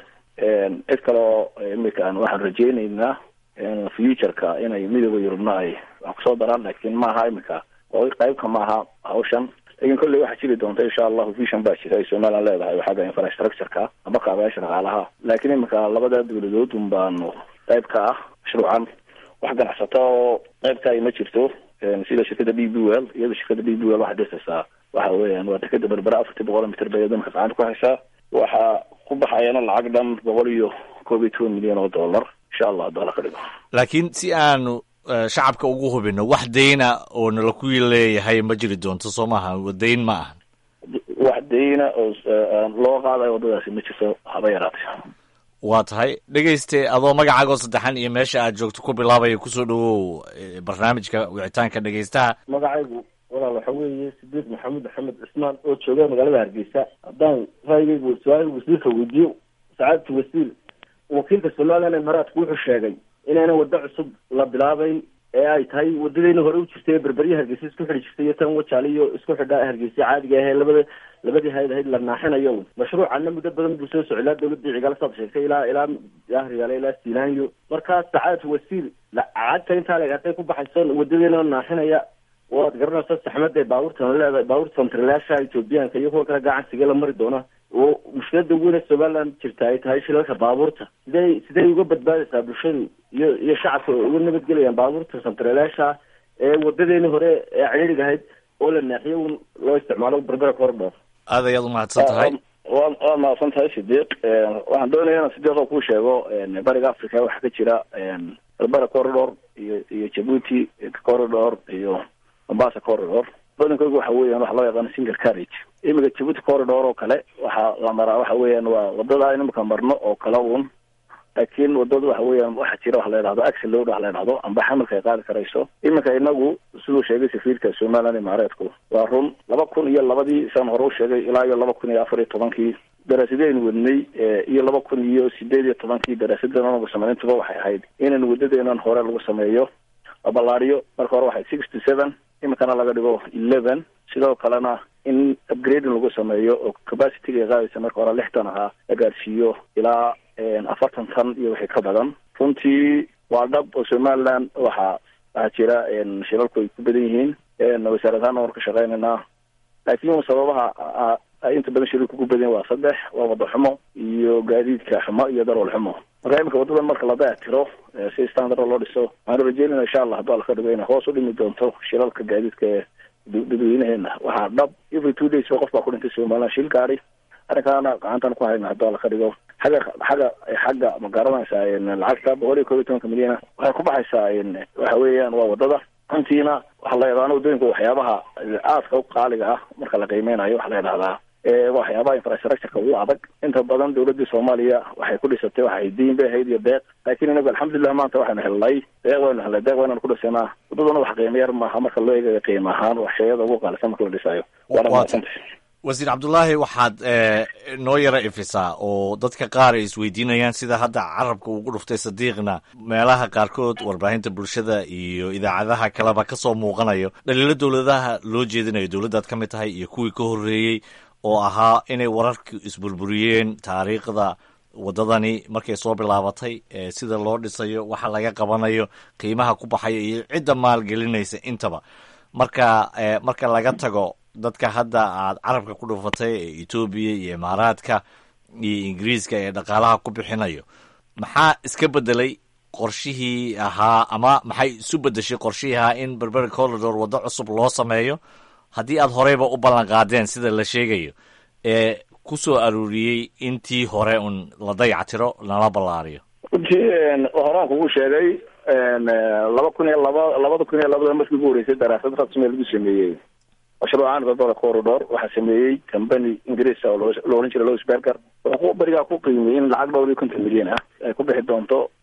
cid kaleo imika waxaan rajeyneynaa futureka inay midooda yurubna ay wax kusoo daraan, laakiin maaha imika oo qaybka maaha hawshan. lakin kolley waxaa jiri doonta insha allahu vision baa jira ay somalilan leedahay xagga infrastructureka ama kaabayaasha dhaqaalaha, laakiin imika labada dowladood un baanu qayb ka ah mashruucan. wax ganacsato oo qaybta ay ma jirto sida shirkada d b l. iyada shirkada d b l waxay dhisaysaa waxa weeyaan waa dekeda berbera afartii boqol mitir bay waddanka gacanta ku haysaa. waxaa ku baxayana lacag dhan boqol iyo koob iyo toban milyan oo dollar insha allah hadduu ala ka dhigo. laakiin si aanu shacabka ugu hubino wax deyna oo nala ku leeyahay ma jiri doonto soo maaha, dayn ma ahan wax deyna oo loo qaadayo waddadaasi ma jirto haba yaraatay. waa tahay dhegayste adoo magacaago saddexan iyo meesha aad joogto ku bilaabaya kusoo dhawow barnaamijka wicitaanka dhegaystaha. magacaygu walaal waxa weeye sidiiq maxamed axmed cismaan oo jooga magaalada hargeysa. haddaan raygaygu su-aal wasiirka weydiiyo, sacaadatu wasiir, wakiilka somalilan imaaraadku wuxuu sheegay inayna waddo cusub la bilaabayn ee ay tahay wadadeyna hore u jirtay ee berberya hargeysa isku xidhi jirtay iyo tan wajaale iyo isku xidhaa hargeysa caadiga ahee labada labadii hayd ahayd la naaxinayo. mashruucana muddo badan buu soo socdaa dowladii cigaal saad sheegtay ilaa ilaa yahriyaale ilaa siinaanyo. markaa sacaadatu wasiir lacagta intaa leg hadday ku baxayso wadadeena naaxinaya waad garanaysa saxmadda baabuurtan leedahay, baabuurta santrilaasha etoobiyaanka iyo kuwa kale gacansiga la mari doona oo mushkilada weyne somaliland jirta ay tahay shilalka baabuurta. sidey sidey uga badbaadaysaa bulshadu iyo iyo shacabka uga nabadgelayaan baabuurta santrilaasha ee wadadeeni hore ee ciriiriga ahayd oo la naaxiyo un loo isticmaalo berbera corridor. aad ayaad umahadsan tahay. waa waa mahadsan tahay sidiiq. waxaan doonaya inaan sidiiq oo kuu sheego bariga africa waxaa ka jira berbera corridor iyo iyo jabuuti corridor iyo mombasa corridor. badankooda waxa weeyaan waxa loo yaqaano single carriage. imika jabuuti corridor oo kale waxaa la maraa waxa weeyaan waa wadada aynu imika marno oo kale un, laakiin wadada waxa weeyaan waxa jira waxa la yidhahdo axle load waxa la yidhahdo amba xamalka ay qaadi karayso. imika inagu siduu sheegay safiirka somaliland imaaraadku waa run laba kun iyo labadii saan hore u sheegay ilaa iyo laba kun iyo afar iyo tobankii daraasadaynu wadnay iyo laba kun iyo sideed iyo tobankii daraasadana nagu samayntuba waxay ahayd inaan wadadeenan hore lagu sameeyo abalaariyo. marka hore waxay six to seven imikana laga dhigo eleven. sidoo kalena in upgrading lagu sameeyo oo capacityga qaadaysa marka hore lixtan ahaa la gaarsiiyo ilaa afartan tan iyo wixii ka badan. runtii waa dhab oo somaliland waxa waxaa jira shilalku ay ku badan yihiin wasaaradahaana war ka shaqeynaynaa, laakiin sababaha ay inta badan shilalku ku badan waa saddex: waa wada xumo iyo gaadiidka xumo iyo darool xumo. marka imika wadadan marka la dayactiro si standard loo dhiso waxaanu rajeynayna insha allah hadduu alla ka dhigo inay hoos u dhimi doonto shilalka gaadiidka ee dadweynaheena. waxaa dhab every two days qof baa ku dhintay somaliland shil gaari. arrinkaana gacantan ku hayna hadduu alla ka dhigo xagga xagga xagga ma garanaysaa lacagta boqol iyo koob iyo tobanka milyana waxay ku baxaysaa waxa weeyaan waa wadada. runtiina waxaa la yidhahdaa wadooyinka waxyaabaha aadka u qaaliga ah marka la qiimeynayo waxaa la yidhahdaa waxyaabaha infrastructureka ugu adag. inta badan dowladii soomaaliya waxay ku dhisatay waxay diin bay ahayd iyo deeq, laakiin inagu alxamdulilah maanta waxaynu helnay deeq waynu helnay deeq waynanu ku dhisanaa. wadaduna wax qiimo yar maaha marka loo eegayo qiimo ahaan wax shayada ugu qaalisan marka la dhisayo. waana mahadsantay wasiir cabdullaahi. waxaad noo yara ifisaa oo dadka qaar ay isweydiinayaan sida hadda carabka ugu dhuftay sadiiqna meelaha qaarkood warbaahinta bulshada iyo idaacadaha kaleba kasoo muuqanayo dhaliilo dowladaha loo jeedinayo dowladdaad ka mid tahay iyo kuwii ka horreeyey oo ahaa inay wararku isburburiyeen taariikhda waddadani markay soo bilaabatay, sida loo dhisayo, waxa laga qabanayo, qiimaha ku baxaya iyo cidda maalgelinaysa intaba. marka marka laga tago dadka hadda aad carabka ku dhufatay ee etoobiya iyo imaaraadka iyo ingiriiska ee dhaqaalaha ku bixinayo, maxaa iska bedelay qorshihii ahaa ama maxay isu bedeshay qorshihii ahaa in berbera corridor waddo cusub loo sameeyo haddii aad horeyba u ballan qaadeen sida la sheegayo ee ku soo aruuriyey intii hore un la dayactiro lana ballaariyo? runtii horaan kugu sheegay laba kun iyo laba labada kun iyo labada markii ugu horeysay daraasad rasmi lagu sameeyey mashruucan berbera corridor waxaa sameeyey company ingiriis oo loo oran jiray Lewis Berger. wuxuu berigaa ku qiimiyey in lacag dhowr iyo konton milyan ah ay ku bixi doonto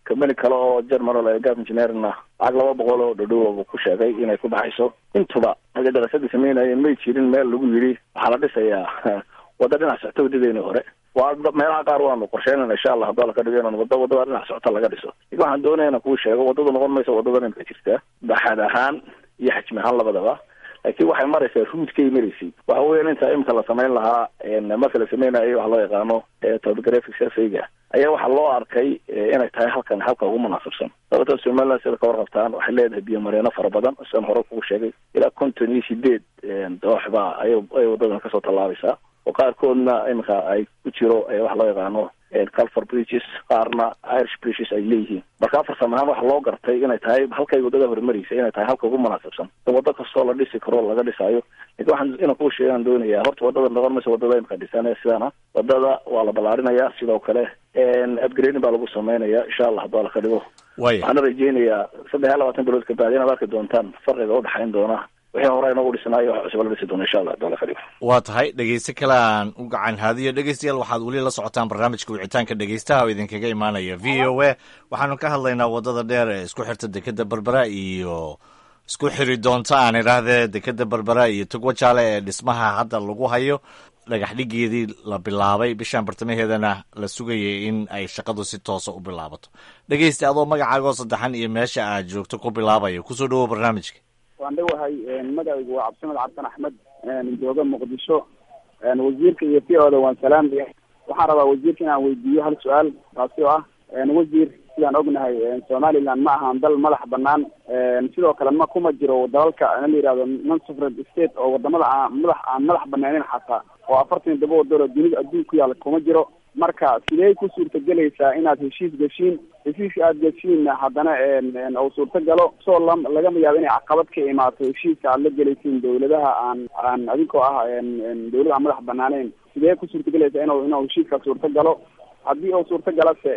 company kale oo general ee gaf engineerna lacag laba boqol oo dhadhow ku sheegay inay ku baxayso intuba aga darasadii sameynayeen may jirin meel lagu yidhi waxaa la dhisayaa wadda dhinac socota wadadeeni hore waa meelaha qaar waanu qorsheynayna insha allah haddii la ka dhigo inaan wadda wadada dhinac socota laga dhiso iga waxaan doonaya inaan kuu sheego waddadu noqon mayso waddadan imika jirta baxad ahaan iyo xajmi ahaan labadaba laakiin waxay maraysaa ruudkay maraysay waxa weeyaan inta imika la samayn lahaa marka la sameynayo waxa loo yaqaano topographic surveyga ayaa waxaa loo arkay inay tahay halkan halka ugu munaasabsan sababta Somaliland sida ka warqabtaan waxay leedahay biyo mareeno fara badan saan hore kugu sheegay ilaa konton iyo sideed dooxba ay ay wadadan kasoo tallaabaysaa oo qaarkoodna imika ay ku jiro waxa loo yaqaano Calfar bridges qaarna Irish bridges ay leeyihiin marka farsamahan waxa loo gartay inay tahay halkay wadada hormaraysa inay tahay halka ugu munaasabsan wadada kastoo la dhisi karo laga dhisayo mid waxaan inaan ku sheegan doonayaa horta wadada noqon mayso wadada imika dhisanaysa sidana wadada waa la balaarinaya sidoo kale een upgrade baa lagu sameeynaya insha Allah haddii la ka dhigo waxaan rajeynayaa saddex iyo labaatan bilood ka bacdi inaad arki doontaan farqiga u dhaxayn doona wixii hore inoo dhisanayo cusub la dhisi doono insha Allah haddii la ka dhigo waa tahay dhegeyste kale aan u gacan haadiyo dhegeystayaal waxaad weli la socotaan barnaamijka wicitaanka dhegeystaha oo idinkaga imaanaya V O A waxaanu ka hadlaynaa wadada dheer ee isku xirta dekada Berbera iyo isku xiri doonta aan iraahdo dekada Berbera iyo Togwajaale ee dhismaha hadda lagu hayo dhagax dhigeedii la bilaabay bishan bartamaheedana la sugayay in ay shaqadu si toos ah u bilaabato dhegeysta adoo magacaaga saddexan iyo meesha aad joogto ku bilaabayo ku soo dhawo barnaamijka waan dhawahay magacaygu waa Cabdisamed Cabdan Axmed jooga Muqdisho wasiirka iyo P O da waan salaamaya waxaan rabaa wasiirka inaan weydiiyo hal su'aal taasi oo ah wasiir sidaan ognahay Somaliland ma ahan dal madax banaan sidoo kale ma kuma jiro dalalka la yiraahdo non sovereign state oo wadamada madax aan madax banaanin xataa oo afartan dabo dowlad dunida adduunka yaala kuma jiro marka sidee ku suurta galaysaa inaad heshiis gashiin heshiis aad gashiin haddana oo suurta galo soo laga yaabo inay caqabad ka imaato heshiiska aad la galaysiin dowladaha aan aan adinkoo ah dowladaha madax banaaneyn sidee ku suurta galaysaa inuu inuu heshiiska suurta galo haddii uu suurta galase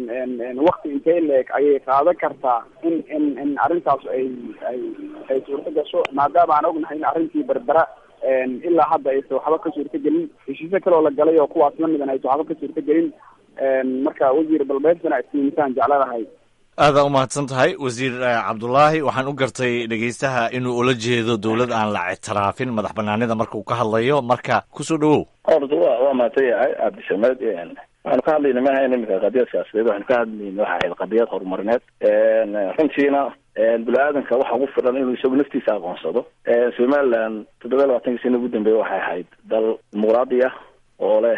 waqti intee leeg ayay qaadan kartaa in in in arrintaas ay ay ay suurta gasho maadaama aan ognahay in arrintii Berbera ilaa hadda aysan waxba ka suurta gelin heshiisyo kale oo la galay oo kuwaas la midan aysan waxba ka suurta gelin marka wasiir balbeedsana ismiintaan jecladahay aada u mahadsan tahay wasiir cabdulaahi waxaan u gartay dhegeystaha inuu ula jeedo dowlad aan la ictiraafin madax banaanida marka uu ka hadlayo marka kusoo dhawow horta waa waa maatay Cabdisamed waxaanu ka hadlayna ma ahayn imika qadiyad siyaasadeed waxaanu ka hadlayna waxa ahayd qadiyad horumarineed runtiina bini-aadanka waxa ugu filan inuu isagu naftiisa aqoonsado Somaliland toddoba iyo labaatankii sano ugu dambeeyay waxay ahayd dal dimuqraadi ah oo leh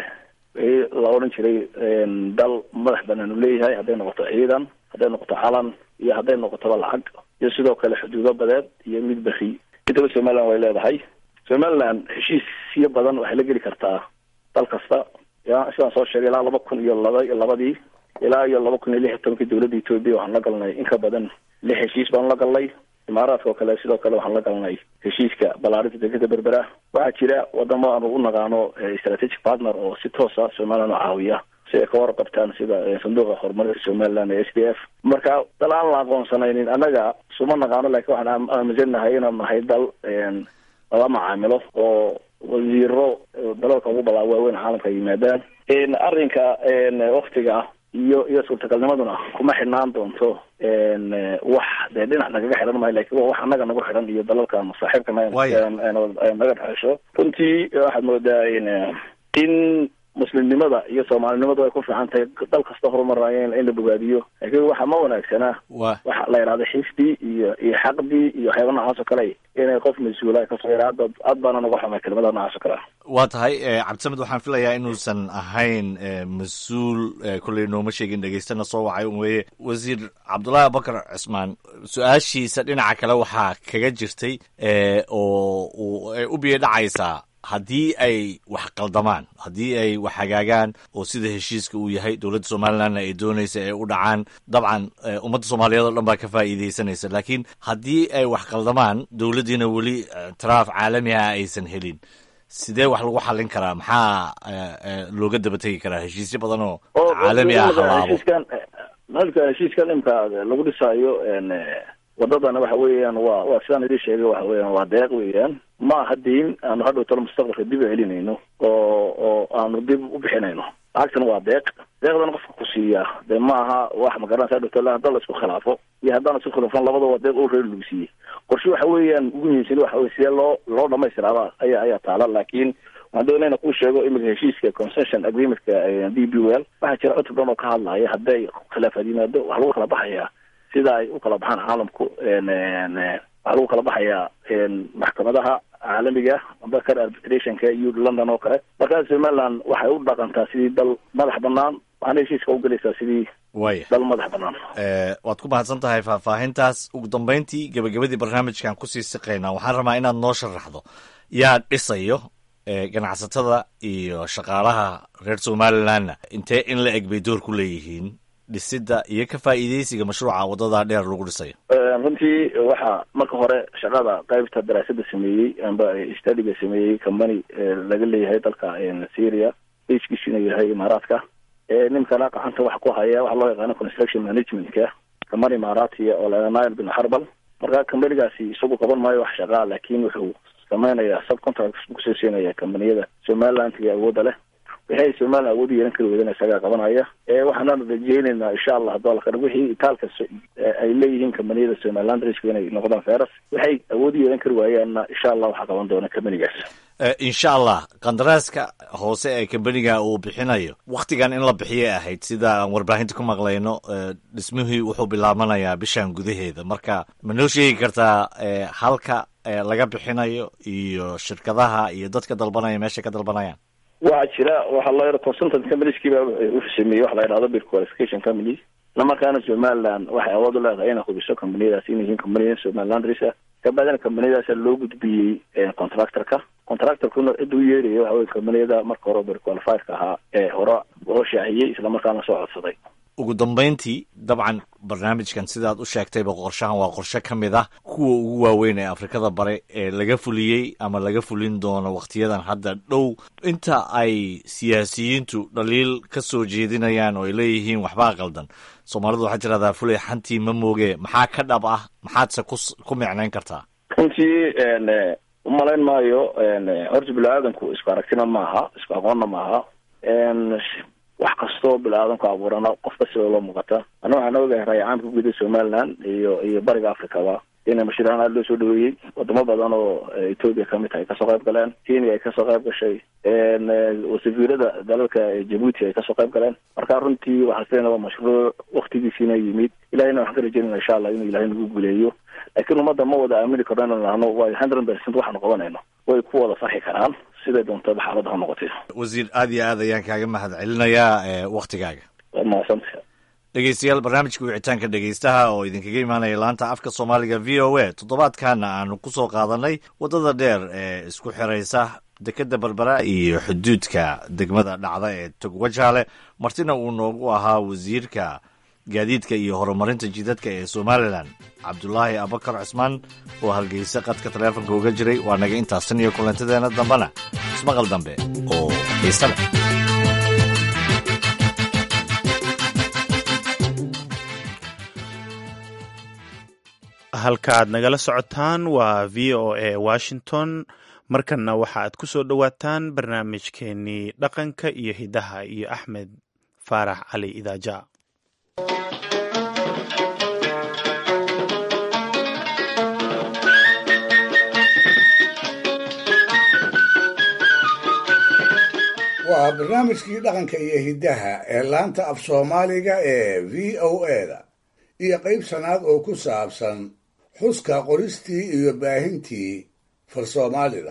la oran jiray dal madax banaan uu leeyahay hadday noqoto ciidan hadday noqoto calan iyo hadday noqoto lacag iyo sidoo kale xuduudo badeed iyo mid bari intaba Somaliland way leedahay Somaliland heshiisyo badan waxay la geli kartaa dal kasta ya sidaan soo sheegay ilaa laba kun iyo laba iyo labadii ilaa iyo laba kun iyo lix iyo tobankii dowladda Ethiopia waxaan la galnay in ka badan lix heshiis baan la galnay imaaraadka oo kale sidoo kale waxaan la galnay heshiiska balaarinta dekada Berbera waxaa jira wadamo aan ugu naqaano strategic partner oo si toos ah Somaliland u caawiya si ay ka warqabtaan sida sanduuqa horumarinta Somaliland ee S D F marka dal aan la aqoonsanaynin annaga suma naqaano laakiin waxaan aaminsanahay inaan nahay dal laba macaamilo oo wasiiro dalalka ugu balaa waaweyn caalamka yimaadaan arrinka waktiga iyo iyo suurtagalnimaduna kuma xidhnaan doonto wax dee dhinac nagaga xidhan maayo laakiin waa wax annaga nagu xidhan iyo dalalka saaxiibka naga dhexesho runtii waxaad moodaa in muslimnimada iyo soomaalinimadu ay ku fiican tahay dal kasta horumaraya in la bogaadiyo laakiin waxa ma wanaagsana waxa la yidhahdo xisbi iyo iyo xaqdi iyo waxyaaba noocaas oo kale inay qof mas-uula kasoo yaraado aad baana naga xumay kelimada noocaas oo kale waa tahay Cabdisamed waxaan filayaa inuusan ahayn mas-uul kolley nooma sheegin dhegeystana soo wacay un weeye wasiir cabdullaahi abubakar cismaan su-aashiisa dhinaca kale waxaa kaga jirtay oo ay u biyo dhacaysaa haddii ay wax qaldamaan haddii ay wax hagaagaan oo sida heshiiska uu yahay dowladda Somalilandna ay doonaysa ay u dhacaan dabcan ummadda Soomaaliyeed oo dhan baa ka faa'iideysanaysa laakiin haddii ay wax qaldamaan dowladdiina weli taraaf caalami ah aysan helin sidee wax lagu xallin karaa maxaa looga daba tegi karaa heshiisyo badan oo caalami ah halaabo halka heshiiskan imka lagu dhisaayo wadadana waxa weeyaan waa waa sidaan idin sheegay waxa weeyaan waa deeq weeyaan ma haddiin aanu hadhow talo mustaqbalka dib u celinayno oo oo aanu dib u bixinayno lacagtana waa deeq deeqdan qofka ku siiya dee ma aha wax magaranaysa dhigto haddii la isku khilaafo iyo haddana isku khilaafan labadaba deeq oo reer lagu siiyey qorshe waxa weeyaan ugu muhiimsan waxa weeye sidee loo loo dhamaystiraaba ayaa ayaa taala laakiin waxaan doonayna kuu sheego imika heshiiska concession agreementka d b well waxaa jira cutub dhan oo ka hadlaya hadday khilaafaad yimaado waxa lagu kala baxayaa sida ay u kala baxaan caalamku waxaa lagu kala baxayaa maxkamadaha caalamiga amba kar arbitrationka iyo london oo kale markaa somaliland waxay u dhaqantaa sidii dal madax banaan waxaana heshiiska u gelaysaa sidii waya dal madax banaan waad ku mahadsan tahay faahfaahintaas ugu dambeyntii gebagabadii barnaamijkan kusii siqaynaa waxaan rabaa inaad noo sharaxdo yaa dhisayo ganacsatada iyo shaqaalaha reer somalilandna intee in la eg bay door ku leeyihiin dhisida iyo ka faa'iidaysiga mashruuca wadada dheer lagu dhisayo runtii waxaa marka hore shaqada qaybta daraasada sameeyey amba studiga sameeyey company laga leeyahay dalka syria hkiisuna yahay imaaraadka ninkana gacanta waxa ku haya waxa loo yaqaano construction managementka company imaaraatiya oo la nile bin harbal marka companygaasi isagu qaban maayo wax shaqaa laakiin wuxuu samaynayaa subcontracts buu kusoo siinaya companiyada somaliland iyo awoodda leh waxay somaliland awood yeelan kari weydana isagaa qabanaya waxaana rajeynaynaa insha allah haddoo la karo wixii itaalka ay leeyihiin companiyada somaliland riska inay noqdaan feras waxay awood yeelan kari waayaanna insha allah waxaa qaban doona companigaas insha allah qandaraaska hoose ee kambaniga uu bixinayo waktigan in la bixiyay ahayd sida aan warbaahinta ku maqlayno dhismihii wuxuu bilaabanayaa bishan gudaheeda marka ma noo sheegi kartaa halka laga bixinayo iyo shirkadaha iyo dadka dalbanaya meeshay ka dalbanayaan waxaa jira waxaa loo yara consultant companieskibaa wuxuu sameeyey waxa la yidhahdo bir qualification companies islamarkaana somaliland waxay awood u leedahay inay hubiso companiyadaas inay yihiin companiyada somaliland risa kabacdina companiyadaasa loo gudbiyey contractorka contractorkuna cid u yeedhaya waxa weye companiyada marka hore bir qualifiedka ahaa ee hore loo shaaciyey islamarkaana soo codsaday ugu dambayntii dabcan barnaamijkan sidaad u sheegtayba qorshahan waa qorshe ka mid ah kuwa ugu waaweyn ee afrikada bare ee laga fuliyey ama laga fulin doono wakhtiyadan hadda dhow inta ay siyaasiyiintu dhaliil ka soo jeedinayaan oo ay leeyihiin waxbaa qaldan soomaalidu waxaa tirahdaa fulay xantii ma mooge maxaa ka dhab ah maxaadse ku ku micnayn kartaa runtii umalayn maayo horta bini-aadanku isku aragtina maaha isku aqoonna maaha wax kastoo bini-aadanku abuurana qof kasta oo loo muuqata ana waxaan ogahay raayacaamka guuda somaliland iyo iyo bariga africaba in mashruucan aada loo soo dhaweeyey wadamo badan oo ethoopia kamid tahay kasoo qayb galeen kenya ay kasoo qayb gashay safiirada dalalka jabuuti ay kasoo qayb galeen marka runtii waxaa sideena waa mashruuc waktigiisiina yimid ilahayna waxaan ka rajeynayna insha allah inuu ilahay nagu guuleeyo laakiin ummadda ma wada aamini karno inaan nahno waa hundred percent waxaanu qabanayno way ku wada saxi karaan siday doontaba xaalada ha noqotay wasiir aad iyo aad ayaan kaaga mahad celinayaa waktigaaga waad mahadsantahay dhegeystayaal barnaamijka wicitaanka dhegeystaha oo idinkaga imaanaya laanta afka soomaaliga v o a toddobaadkaana aanu ku soo qaadanay waddada dheer ee isku xiraysa dekeda berbera iyo xuduudka degmada dhacda ee togwajaale martina uu noogu ahaa wasiirka gaadiidka iyo horumarinta jidadka ee somalilan cabdulaahi abakar cusmaan oo hargeysa qadka taleefonka uga jiray waa naga intaas tan iyo kulantadeena dambena ismaqal dambe oo xiise leh halka aad nagala socotaan waa v o a washington markanna waxa aad ku soo dhowaataan barnaamijkeenii dhaqanka iyo hidaha iyo axmed faarax cali idaaja waa barnaamijkii dhaqanka iyo hidaha ee laanta af soomaaliga ee v o a-da iyo qayb sanaad oo ku saabsan xuska qoristii iyo baahintii far soomaalida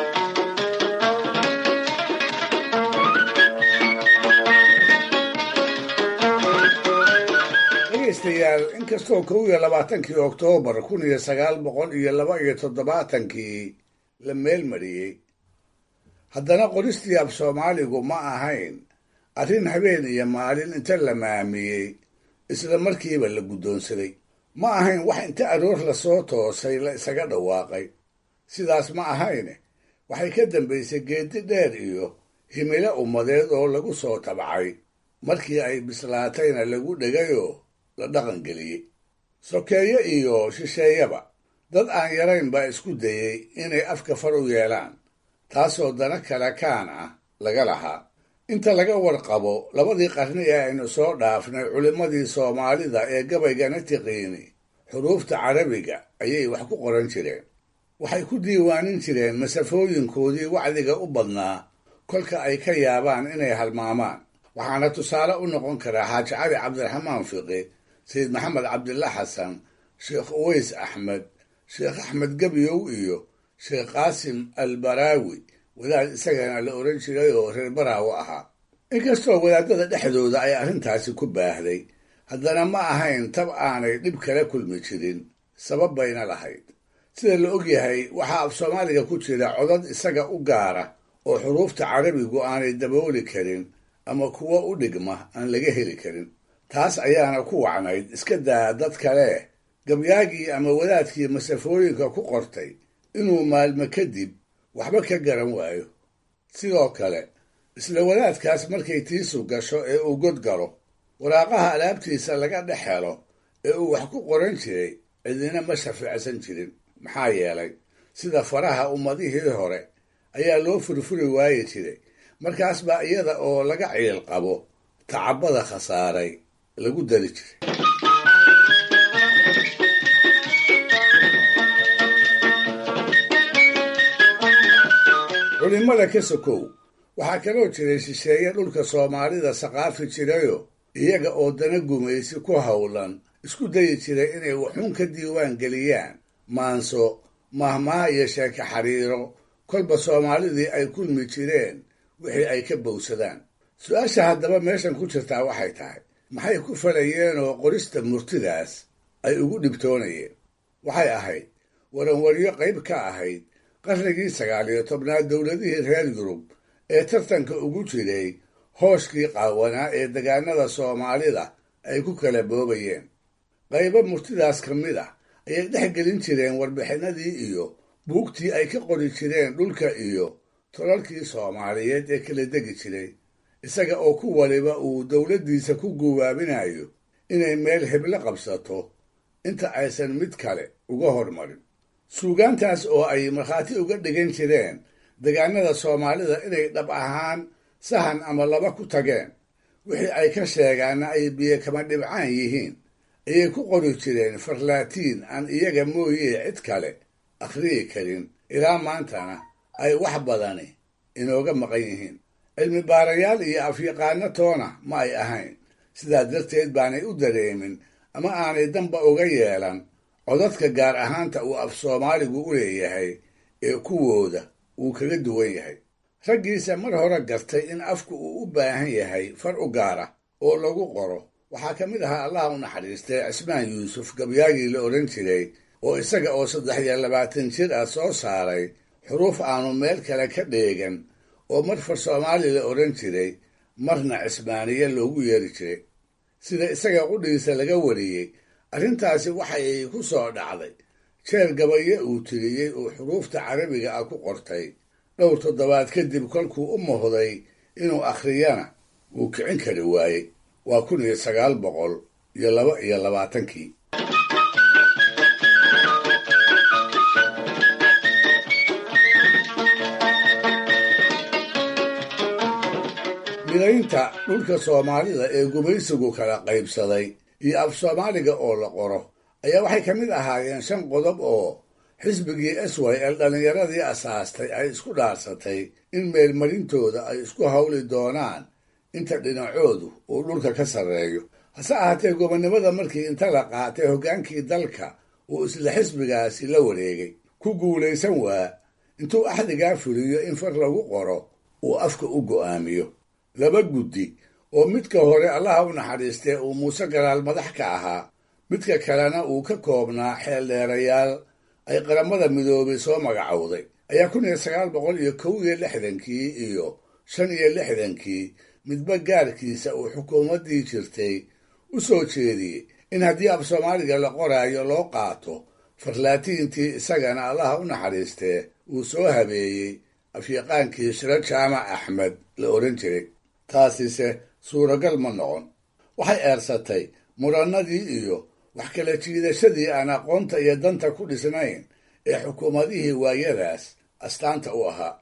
dhegaystayaal inkastoo kow iyo labaatankii oktoobar kun iyo sagaal boqol iyo laba iyo toddobaatankii la meelmariyey haddana qoristii af soomaaligu ma ahayn arrin habeen iyo maalin inta la maamiyey isla markiiba la guddoonsaday ma ahayn wax inta aroor lasoo toosay la isaga dhawaaqay sidaas ma ahayne waxay ka dambaysay geedi dheer iyo himilo ummadeed oo lagu soo tabcay markii ay bislaatayna lagu dhegayoo la dhaqangeliyey sokeeye iyo shisheeyaba dad aan yarayn baa isku dayey inay afka far u yeelaan taasoo dana kale kaan ah laga lahaa inta laga warqabo labadii qarni ee aynu soo dhaafnay culimmadii soomaalida ee gabaygana tiqiini xuruufta carabiga ayay wax ku qoran jireen. waxay ku diiwaanin jireen masafooyinkoodii wacdiga u badnaa kolka ay ka yaabaan inay halmaamaan. waxaana tusaale u noqon karaa xaaji cali cabdiraxmaan fiqi, sayid maxamed cabdilla xasan, sheekh uways axmed, sheekh axmed gebyow iyo sheekh qaasim albaraawi, wadaad isagana la oran jiray oo reer baraawo ahaa. inkastoo wadaadada dhexdooda ay arrintaasi ku baahday, haddana ma ahayn tab aanay dhib kala kulmi jirin, sabab bayna lahayd. sida la og yahay waxaa af soomaaliga ku jira codad isaga u gaara oo xuruufta carabigu aanay dabooli karin ama kuwo u dhigma aan laga heli karin. taas ayaana ku wacnayd iska daa dad kale gabyaagii ama wadaadkii masafooyinka ku qortay inuu maalmo kadib waxba ka garan waayo. sidoo kale isla wadaadkaas markay tiisu gasho ee uu god galo, waraaqaha alaabtiisa laga dhex helo ee uu wax ku qoran jiray cidina ma shafiicsan jirin. maxaa yeelay sida faraha ummadihii hore ayaa loo furfuri waayi jiray. markaas baa iyada oo laga ciil qabo tacabada khasaaray lagu dari jiray. culimada ka sokow waxaa kaloo jiray shisheeye dhulka soomaalida saqaafi jirayo iyaga oo dana gumaysi ku howlan isku dayi jiray inay waxuun ka diiwaan geliyaan maanso, mahmaa iyo sheeke xariiro kolba soomaalidii ay kulmi jireen wixii ay ka bowsadaan. su-aasha haddaba meeshan ku jirtaa waxay tahay, maxay ku falayeen oo qorista murtidaas ay ugu dhibtoonayeen? waxay ahayd waranwaryo qayb ka ahayd qarnigii sagaal iyo tobnaad dowladihii reer yurub ee tartanka ugu jiray hooshkii qaawanaa ee degaanada soomaalida ay ku kala boobayeen. qaybo murtidaas ka mid ah ayay dhex gelin jireen warbixinadii iyo buugtii ay ka qori jireen dhulka iyo tolalkii soomaaliyeed ee kala degi jiray, isaga oo ku waliba uu dowladdiisa ku guwaabinayo inay meel heblo qabsato inta aysan mid kale uga hormarin. suugaantaas oo ay markhaati uga dhigan jireen degaanada soomaalida inay dhab ahaan sahan ama laba ku tageen, wixii ay ka sheegaanna ay biyo kama dhibcaan yihiin, ayay ku qori jireen farlaatiin aan iyaga mooyee cid kale akhriyi karin. ilaa maantana ay wax badani inooga maqan yihiin. cilmi baarayaal iyo afyaqaano toona ma ay ahayn. sidaa darteed baanay u dareemin ama aanay danba uga yeelan codadka gaar ahaanta uu af soomaaligu u leeyahay ee kuwooda uu kaga duwan yahay. raggiisa mar hore gartay in afku uu u baahan yahay far u gaara oo lagu qoro waxaa ka mid ahaa allah u naxariistay cismaan yuusuf, gabyaagii la odhan jiray, oo isaga oo saddex iyo labaatan jir ah soo saaray xuruuf aanu meel kale ka dheegan oo mar far soomaali la odhan jiray, marna cismaaniye loogu yeeri jiray. sida isaga qudhiisa laga wariyey, arrintaasi waxay ku soo dhacday jeer gabaye uu tiriyey oo xuruufta carabiga ah ku qortay. dhowr toddobaad kadib kolkuu u muhday inuu akhriyana wuu kicin kari waayey. waa kun iyo sagaal boqol iyo laba iyo labaatankii. midaynta dhulka soomaalida ee gumaysigu kala qaybsaday iyo af soomaaliga oo la qoro ayaa waxay ka mid ahaayeen shan qodob oo xisbigii s y l dhallinyaradii asaastay ay isku dhaarsatay in meelmarintooda ay isku hawli doonaan inta dhinacoodu uu dhulka ka sarreeyo. hase ahaatee gobonnimada markii inta la qaatay hoggaankii dalka uu isla xisbigaasi la wareegay, ku guulaysan waa intuu axdigaa fuliyo in far lagu qoro uu afka u go'aamiyo. laba guddi oo midka hore allaha u naxariistee uu muuse galaal madax ka ahaa, midka kalena uu ka koobnaa xeeldheerayaal ay qaramada midoobay soo magacowday, ayaa kun iyo sagaal boqol iyo kow iyo lixdankii iyo shan iyo lixdankii midba gaarkiisa uu xukuumaddii jirtay u soo jeediyey in haddii af soomaaliga la qoraayo loo qaato farlaatiintii isagana allaha u naxariistee uu soo habeeyey afyaqaankii shiro jaamac axmed la odhan jiray. taasise suuragal ma noqon. waxay eersatay murannadii iyo wax kala jiidashadii aan aqoonta iyo danta ku dhisnayn ee xukuumadihii waayadaas astaanta u ahaa.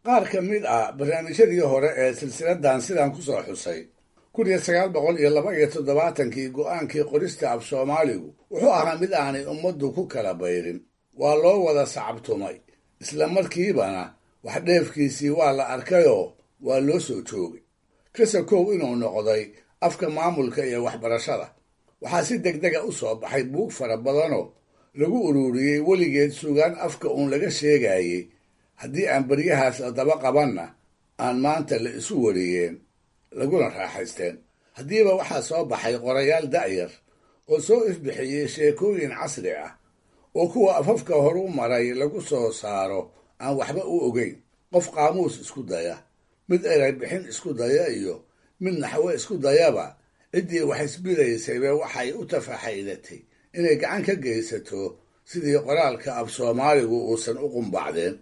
qaar ka mid ah barnaamijyadii hore ee silsiladan sidaan ku soo xusay kun iyo sagaal boqol iyo laba iyo toddobaatankii go-aankii qorista af soomaaligu wuxuu ahaa mid aanay ummaddu ku kala bayrin. waa loo wada sacabtumay, isla markiibana wax dheefkiisii waa la arkayoo waa loo soo joogay. kasa kow inuu noqday afka maamulka iyo waxbarashada. waxaa si degdega u soo baxay buug fara badanoo lagu ururiyey weligeed sugaan afka uun laga sheegayey, haddii aan beryahaas la daba qabanna aan maanta la isu wariyeen laguna raaxaysteen. haddiiba waxaa soo baxay qorayaal da'yar oo soo ifbixiyey sheekooyin casri ah oo kuwa afafka horu maray lagu soo saaro aan waxba u ogeyn. qof qaamuus isku daya, mid eray bixin isku daya iyo mid naxwe isku dayaba ciddii wax isbidaysayba waxay u tafaxaydatay inay gacan ka geysato sidii qoraalka af soomaaligu uusan u qumbacdeen.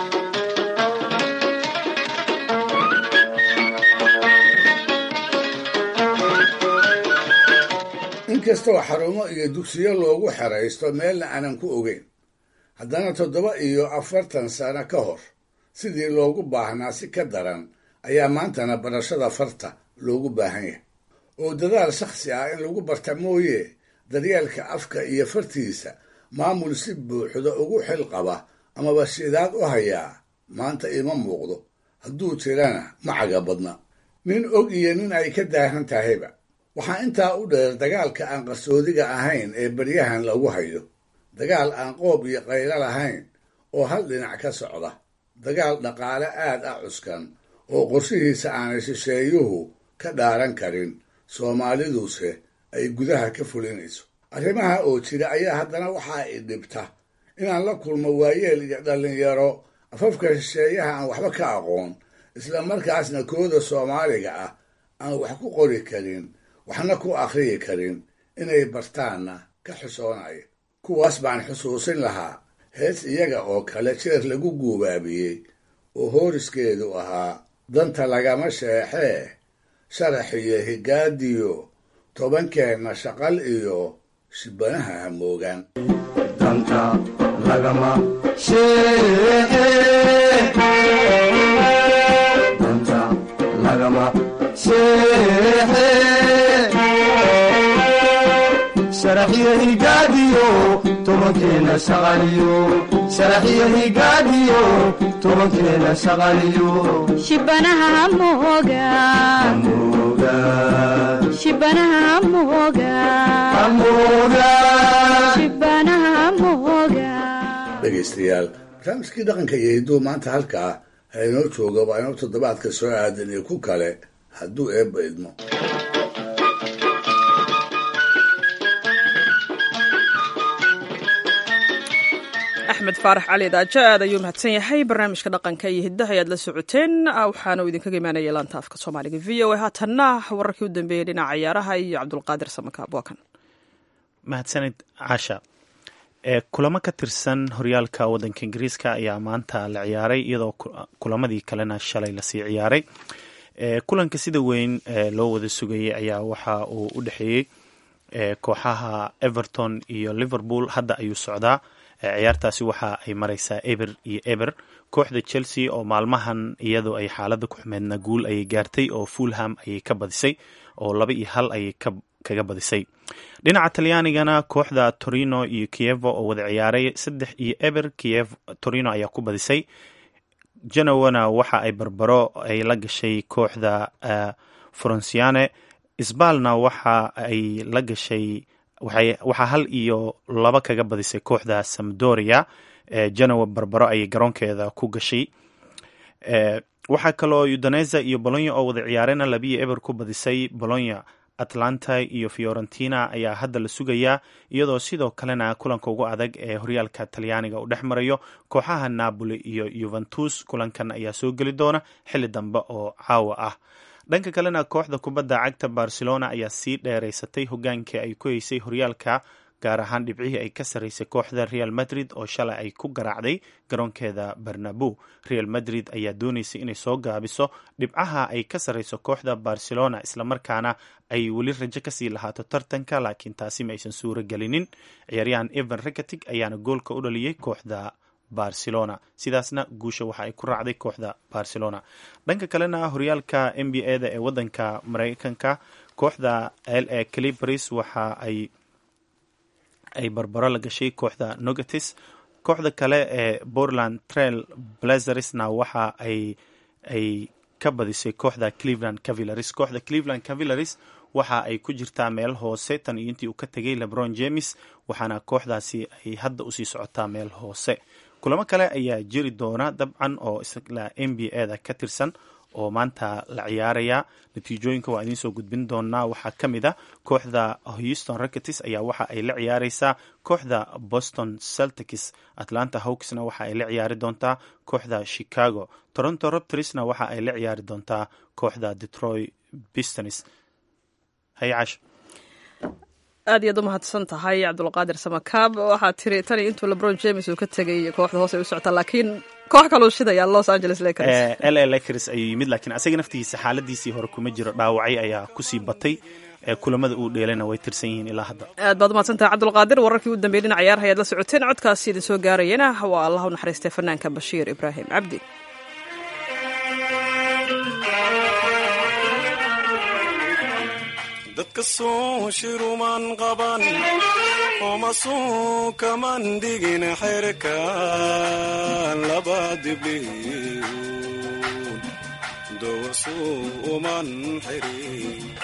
inkastoo xarumo iyo dugsiyo loogu xeraysto meelna aanan ku ogeyn, haddana toddoba iyo afartan sano ka hor sidii loogu baahnaa si ka daran ayaa maantana barashada farta loogu baahan yahay. oo dadaal shakhsi ah in lagu barta mooye daryeelka afka iyo fartiisa maamul si buuxda ugu xil qaba amaba shidaad u hayaa maanta ima muuqdo. hadduu jirana ma caga badna. nin og iyo nin ay ka daahan tahayba. waxaa intaa u dheer dagaalka aan qarsoodiga ahayn ee beryahan lagu hayo. dagaal aan qoob iyo qaylo lahayn oo hal dhinac ka socda. dagaal dhaqaale aad ah cuskan oo qorshihiisa aanay shisheeyuhu ka dhaaran karin, soomaaliduse ay gudaha ka fulinayso. arrimaha oo jira ayaa haddana waxaa i dhibta inaan la kulmo waayeel iyo dhallinyaro afafka shisheeyaha aan waxba ka aqoon, isla markaasna kooda soomaaliga ah aan wax ku qori karin, waxna ku akhriyi karin, inay bartaanna ka xusoonaya. kuwaas baan xusuusin lahaa hees iyaga oo kale jeer lagu guubaabiyey oo hooriskeedu ahaa danta lagama sheexee, sharax iyo higaadiyo, tobankeenna shaqal iyo shibanaha hamoogaan. danta lagama sheexee, danta lagama sheexee, sharaxiyo higaadiyo, tobankeena shaqaliyo, sharaxiyo higaadiyo, tobankeena shaqaliyo, shibanaha hamooga hamooga, shibanaha hamooga hamooga, shibanaha hamooga. dhegaystayaal, barnaamijkii dhaqanka iyo hidduu maanta halkaa ha inoo jooga. waa inuu toddobaadka soo aadan iyo ku kale hadduu eebba idmo. axmed faarax cali daajo aad ayuu mahadsan yahay. barnaamijka dhaqanka iyo hiddaha ayaad la socoteen, waxaana uu idinkaga imaanaya laanta afka soomaaliga v o a. haatanna wararkii u dambeeyey dhinaca ciyaaraha iyo cabdulqaadir samakaab waa kan. mahadsanid caasha. ee kulamo ka tirsan horyaalka waddanka ingiriiska ayaa maanta la ciyaaray, iyadoo kulamadii kalena shalay lasii ciyaaray. ee kulanka sida weyn ee loo wada sugayay ayaa waxa uu u dhexeeyey ee kooxaha everton iyo liverpool. hadda ayuu socdaa. ciyaartaasi waxa ay maraysaa eber iyo eber. kooxda chelsea oo maalmahan iyadoo ay xaaladda ku xumeedna guul ayay gaartay oo fulham ayay ka badisay oo laba iyo hal ayay kaga badisay. dhinaca talyaanigana kooxda torino iyo kievo oo wada ciyaaray saddex iyo eber. kiev torino ayaa ku badisay. genowana waxa ay barbaro ay la gashay kooxda fronciane. sbalna waxa ay la gashay waxaa hal iyo laba kaga badisay kooxda Sampdoria. Genoa barbaro ayay garoonkeeda ku gashay. waxaa kaloo Udinese iyo Bologna oo wada ciyaarena labiyo eber ku badisay. Bologna, Atlanta iyo Fiorentina ayaa hadda la sugayaa, iyadoo sidoo kalena kulanka ugu adag ee horyaalka talyaaniga uu dhex marayo kooxaha Napoli iyo Juventus. kulankan ayaa soo geli doona xilli dambe oo caawa ah. dhanka kalena kooxda kubadda cagta Barcelona ayaa sii dheeraysatay hogaankii ay ku haysay horyaalka, gaar ahaan dhibcihii ay ka sarreysay kooxda Real Madrid oo shalay ay ku garaacday garoonkeeda Bernabeu. Real Madrid ayaa dooneysay inay soo gaabiso dhibcaha ay ka sarreyso kooxda Barcelona, islamarkaana ay weli rajo kasii lahaato tartanka, laakiin taasi ma aysan suuro gelinin. ciyaaryahan Evan Rakitic ayaana goolka u dhaliyey kooxda barcelona sidaasna guusha waxa ay ku raacday kooxda barcelona. dhanka kalena horyaalka n b a da ee wadanka mareykanka kooxda l a clippers waxa ay ay barbaro la gashay kooxda Nuggets. kooxda kale ee Portland Trail Blazersna waxa ay ay ka badisay kooxda Cleveland Cavaliers. kooxda Cleveland Cavaliers waxa ay ku jirtaa meel hoose tan iyo intii uu ka tagay LeBron James, waxaana kooxdaasi ay hadda usii socotaa meel hoose. kulamo kale ayaa jiri doona dabcan oo isla N B A da ka tirsan oo maanta la ciyaaraya. natiijooyinka waa idiin soo gudbin doonaa. waxaa ka mid a kooxda Houston Rockets ayaa waxa ay la ciyaareysaa kooxda Boston Celtics. Atlanta Hawksna waxa ay la ciyaari doontaa kooxda Chicago. Toronto Raptorsna waxa ay la ciyaari doontaa kooxda Detroit Pistons. hayacash aad iyo aad u mahadsan tahay cabdulqaadir samakaab. waxaa tiri tani intuu LeBron James uu ka tegay kooxda hoose ay u socota, laakiin koox kaloo shidaya Los Angeles Lakers. L A Lakers ayuu yimid, laakiin asaga naftigiisa xaaladiisii hore kuma jiro, dhaawacay ayaa kusii batay. kulamada uu dheelana way tirsan yihiin ilaa hadda. aad baad umahadsan tahay cabdulqaadir. wararkii u dambeeyay dhinaca ciyaaraha ayaad la socoteen. codkaasi idin soo gaarayana waa allah u naxariistay fanaanka Bashiir Ibraahim Cabdi. dadka soo shiruman qaban oma soo kaman digin xerka laba dibliyo doosu uman xiri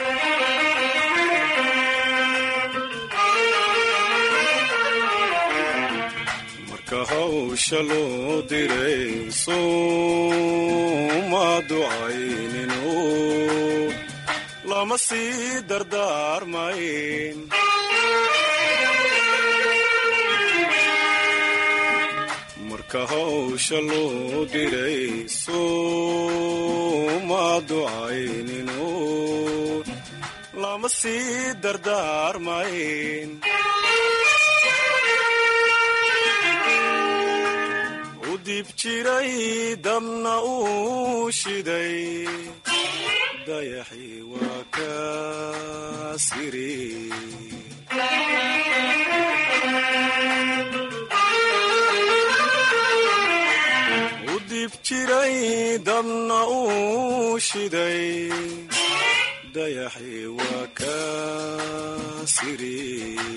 marka hawsha loo diray sooma ducaynino lama sii dardaarmayn marka hawsha loo diray sooma ducaynino lama sii dardaarmayn u dib jiray dabna uu shiday dayaxi waa kaasiri u dib jiray dabna uu shiday dayaxi waa kaasiri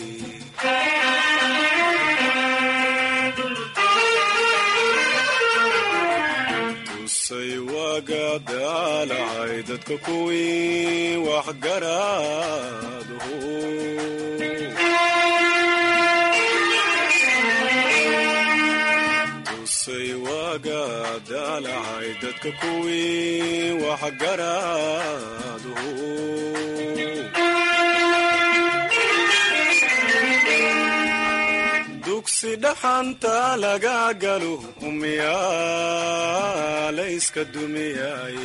say waaga daalacay dadka kuwii waxgaraaduhu tusay waaga daalacay dadka kuwii waxgaraaduhu dugsi dhaxanta laga galo umiyaa layska dumiyay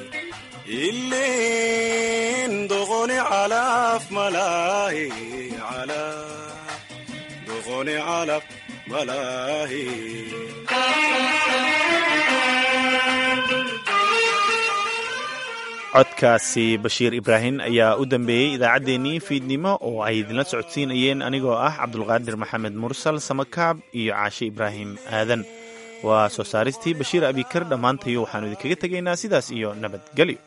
ilin doqoni calaf malaahi doqoni calaf malaahi codkaasi Bashiir Ibraahim ayaa u dambeeyey idaacaddeenii fiidnimo oo ay idinla socodsiinayeen anigoo ah Cabdulqaadir Maxamed Mursal Samakaab iyo Caashe Ibraahim Aadan. waa soo saaristii Bashiir Abikar. dhammaantayo waxaanu idinkaga tegaynaa sidaas iyo nabadgelyo.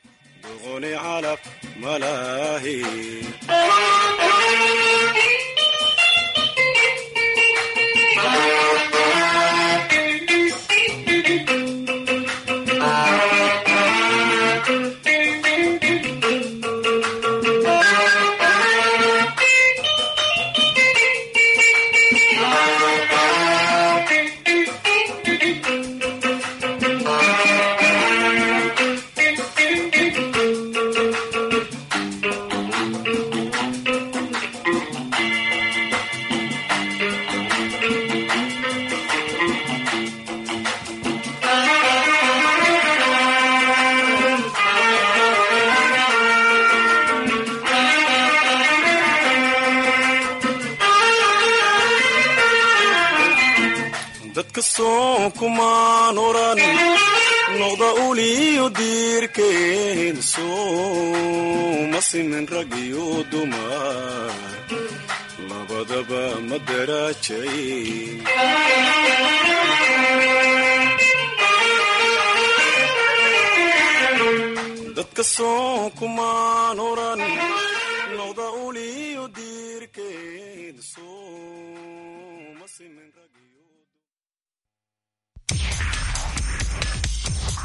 dadka soo kumaan oran noqda uliyo diirkeen soo masimin rag iyo dumar laba labadaba ma daraajay dadka soo kumaan oran noqda uliyo diirkeed soo ma simin